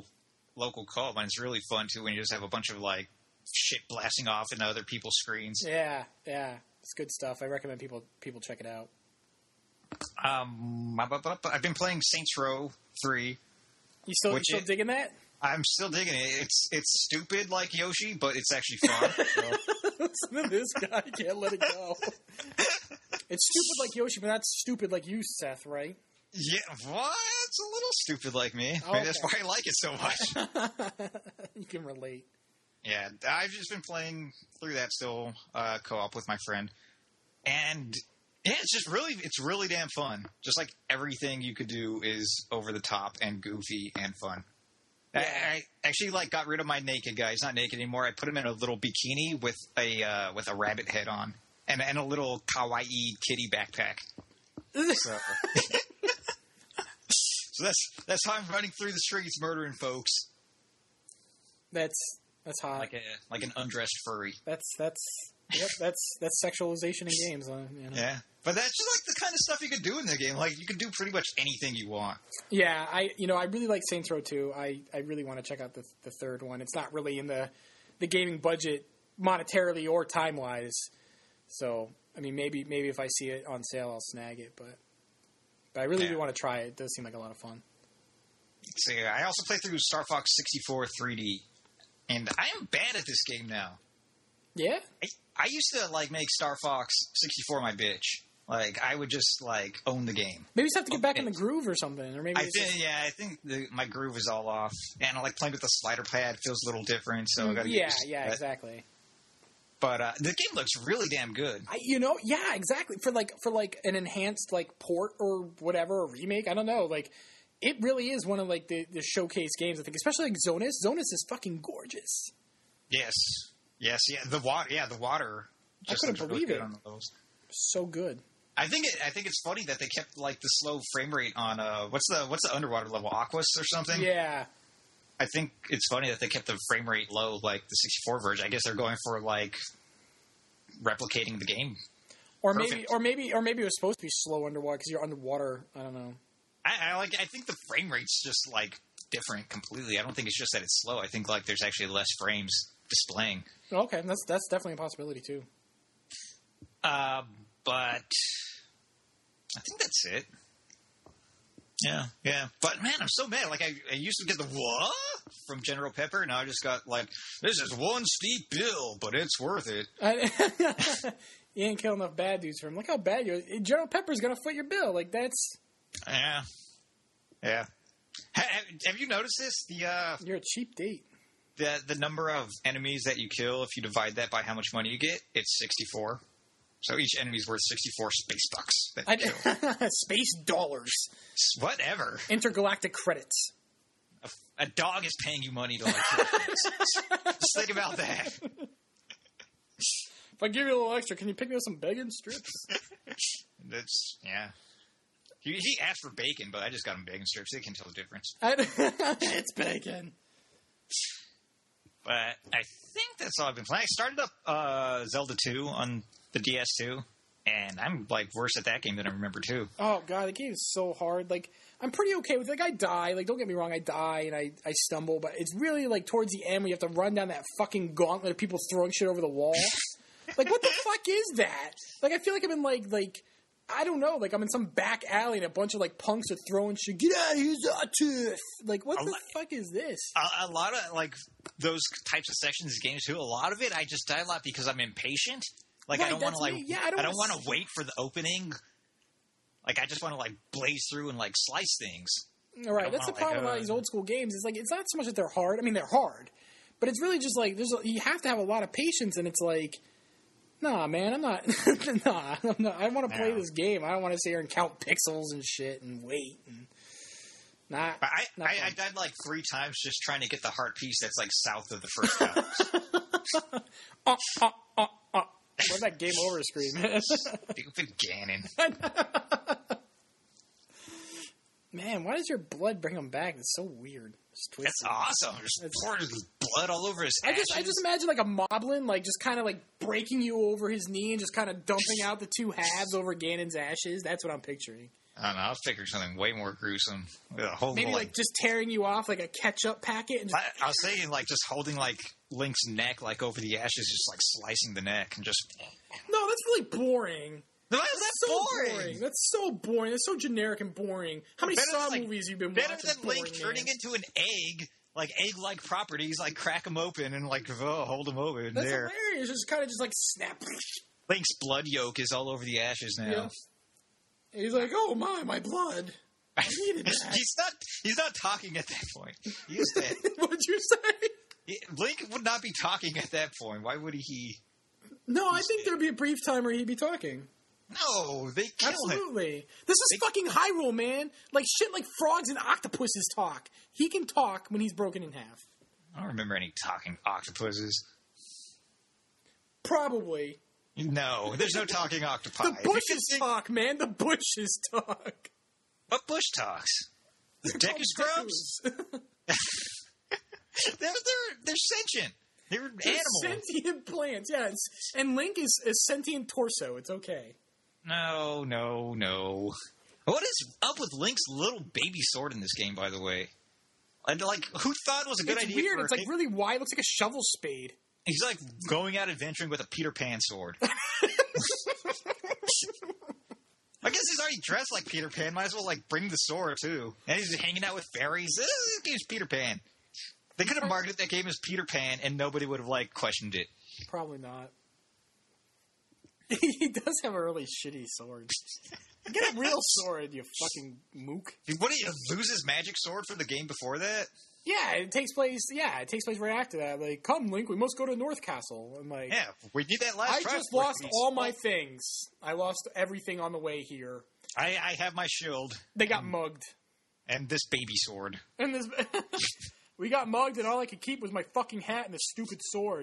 local co-op, and it's really fun too when you just have a bunch of like shit blasting off into other people's screens. Yeah, yeah, it's good stuff. I recommend people people check it out. Um, I've been playing Saints Row three. You still you still it, digging that? I'm still digging it. It's it's stupid like Yoshi, but it's actually fun. So. Listen to this guy. I can't let it go. It's stupid like Yoshi, but not stupid like you, Seth, right? Yeah, what? It's a little stupid like me. Okay. Maybe that's why I like it so much. You can relate. Yeah, I've just been playing through that still uh, co-op with my friend, and yeah, it's just really, it's really damn fun. Just like everything you could do is over the top and goofy and fun. Yeah. I, I actually like got rid of my naked guy. He's not naked anymore. I put him in a little bikini with a uh, with a rabbit head on and and a little kawaii kitty backpack. So, so that's that's how I'm running through the streets murdering folks. That's that's hot. Like a like an undressed furry. That's that's yep. That's that's sexualization in games. Uh, you know. Yeah, but that's just like the kind of stuff you could do in the game. Like you could do pretty much anything you want. Yeah, I you know I really like Saints Row two. I, I really want to check out the the third one. It's not really in the the gaming budget monetarily or time wise. So I mean maybe maybe if I see it on sale I'll snag it. But but I really yeah. do want to try it. It does seem like a lot of fun. So yeah, I also played through Star Fox sixty-four three D, and I am bad at this game now. Yeah. I, I used to like make Star Fox sixty-four my bitch. Like I would just like own the game. Maybe you just have to get back Okay. in the groove or something, or maybe I it's think just, yeah, I think the, my groove is all off, and I like playing with the slider pad. It feels a little different, so I got to yeah, get used to yeah, that. exactly. But uh, the game looks really damn good. I, you know, yeah, exactly. For like for like an enhanced like port or whatever, a remake. I don't know. Like, it really is one of like the, the showcase games. I think, especially like Zonus. Zonus is fucking gorgeous. Yes, yes, yeah. The water, yeah, the water. I Just couldn't looks believe really it. good on those. So good. I think it, I think it's funny that they kept like the slow frame rate on uh what's the what's the underwater level, Aquas or something. Yeah. I think it's funny that they kept the frame rate low, like the sixty-four version. I guess they're going for like replicating the game. Or Perfect. maybe, or maybe, or maybe it was supposed to be slow underwater because you're underwater. I don't know. I, I like. I think the frame rate's just like different completely. I don't think it's just that it's slow. I think like there's actually less frames displaying. Okay, that's that's definitely a possibility too. Uh, but I think that's it. Yeah, yeah. But man, I'm so mad. Like I, I used to get the what from General Pepper. Now I just got like, this is one steep bill, but it's worth it. I, you ain't killing enough bad dudes for him. Look how bad you are. General Pepper's gonna foot your bill. Like that's. Yeah, yeah. Ha, have you noticed this? The uh, You're a cheap date. the the number of enemies that you kill, if you divide that by how much money you get, it's sixty-four. So each enemy's worth sixty-four space bucks that you kill. Space dollars. Whatever. Intergalactic credits. A, a dog is paying you money to like kill things. Just think about that. If I give you a little extra, can you pick me up some bacon strips? That's yeah. He, he asked for bacon, but I just got him bacon strips. They can tell the difference. I, it's bacon. But I think that's all I've been playing. I started up uh, Zelda two on the D S two, and I'm like worse at that game than I remember too. Oh god, the game is so hard. Like I'm pretty okay with it. Like I die. Like don't get me wrong, I die and I, I stumble, but it's really like towards the end where you have to run down that fucking gauntlet of people throwing shit over the wall. Like what the fuck is that? Like I feel like I'm in like like I don't know, like I'm in some back alley and a bunch of like punks are throwing shit. Get out of here, Zartooth! Like what A the lot- fuck is this? A, a lot of like those types of sections of games too. A lot of it, I just die a lot because I'm impatient. Like Right, I don't want that's to like me. Yeah, I don't wanna want s- to wait for the opening. Like I just want to like blaze through and like slice things. All right, don't that's the wanna, like, problem with uh, these old school games. It's like it's not so much that they're hard. I mean, they're hard, but it's really just like there's a, you have to have a lot of patience, and it's like, nah, man, I'm not. nah, I'm not, I want to play No. this game. I don't want to sit here and count pixels and shit and wait. And, nah, But I, not I, I fun. died like three times just trying to get the heart piece that's like south of the first house. uh, uh, uh, uh. What's that game over screen, man? Stupid Ganon. Man, why does your blood bring him back? It's so weird. It's twisted. That's awesome. Just pouring his blood all over his I just, I ashes. just imagine like a moblin, like just kind of like breaking you over his knee and just kind of dumping out the two halves over Ganon's ashes. That's what I'm picturing. I don't know. I was picturing something way more gruesome. With a whole Maybe like, like just tearing you off like a ketchup packet. And just, I, I was thinking like just holding like Link's neck like over the ashes, just like slicing the neck and just. no, that's really boring. No, That's that's so boring. boring. That's so boring. That's so generic and boring. How many Better Saw than, like, movies you've been Better watching? than Link boring, turning man. into an egg, like egg-like properties, like crack them open and like oh, hold them open. That's there. hilarious. Just kind of just like snap. Link's blood yolk is all over the ashes now. Yeah. And he's like, "Oh my, my blood! I needed that." he's not. He's not talking at that point. He's dead. What'd you say? He- Link would not be talking at that point. Why would he? No, I think there'd be a brief time where he'd be talking. No, they kill him. Absolutely. This is They- fucking Hyrule, man. Like shit like frogs and octopuses talk. He can talk when he's broken in half. I don't remember any talking octopuses. Probably. No, there's no talking octopi. The If you bushes can- talk, man. The bushes talk. What bush talks? The Deku Scrubs? They're, they're, they're sentient. They're They're animals. sentient plants, yes. And Link is a sentient torso. It's okay. No, no, no. What is up with Link's little baby sword in this game, by the way? And like, who thought it was a good It's idea? weird. For It's like really wide. It looks like a shovel spade. He's like going out adventuring with a Peter Pan sword. I guess he's already dressed like Peter Pan. Might as well like bring the sword too. And he's hanging out with fairies. This game's Peter Pan. They could have marketed that game as Peter Pan, and nobody would have like questioned it. Probably not. He does have a really shitty sword. Get a real sword, you fucking mook. What did he lose his magic sword from the game before that? Yeah, it takes place. Yeah, it takes place right after that. Like, come, Link, we must go to North Castle. I'm like, Yeah, we did that last I time. just lost all my things. I lost everything on the way here. I, I have my shield They got mugged, and this baby sword. and this. We got mugged, and all I could keep was my fucking hat and the stupid sword.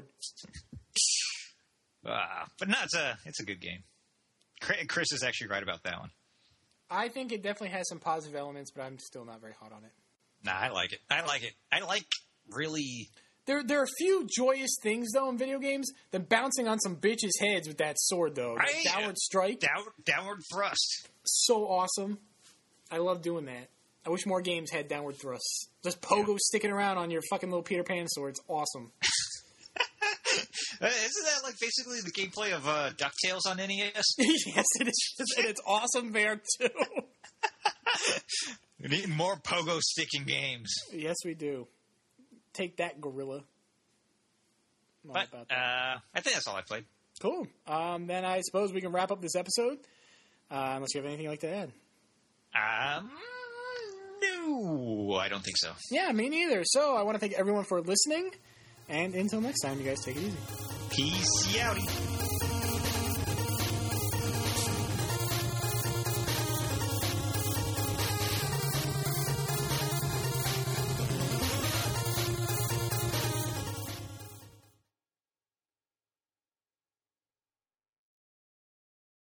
Uh, but no, it's a it's a good game. Chri- Chris is actually right about that one. I think it definitely has some positive elements, but I'm still not very hot on it. Nah, I like it. I like it. I like really. There, there are a few joyous things though in video games than bouncing on some bitches' heads with that sword though. That Right. downward strike, Down, downward thrust. so awesome. I love doing that. I wish more games had downward thrusts. Just pogo Yeah. sticking around on your fucking little Peter Pan sword. It's awesome. Uh, isn't that like basically the gameplay of uh, DuckTales on N E S? Yes, it is, and it's awesome there too. We need more pogo sticking games. Yes, we do. Take that, Gorilla. I'm all But about that. uh, I think that's all I played. Cool. Um, then I suppose we can wrap up this episode. Uh, unless you have anything you'd like to add. Um, no, I don't think so. Yeah, me neither. So I want to thank everyone for listening. And until next time, you guys take it easy. Peace outie.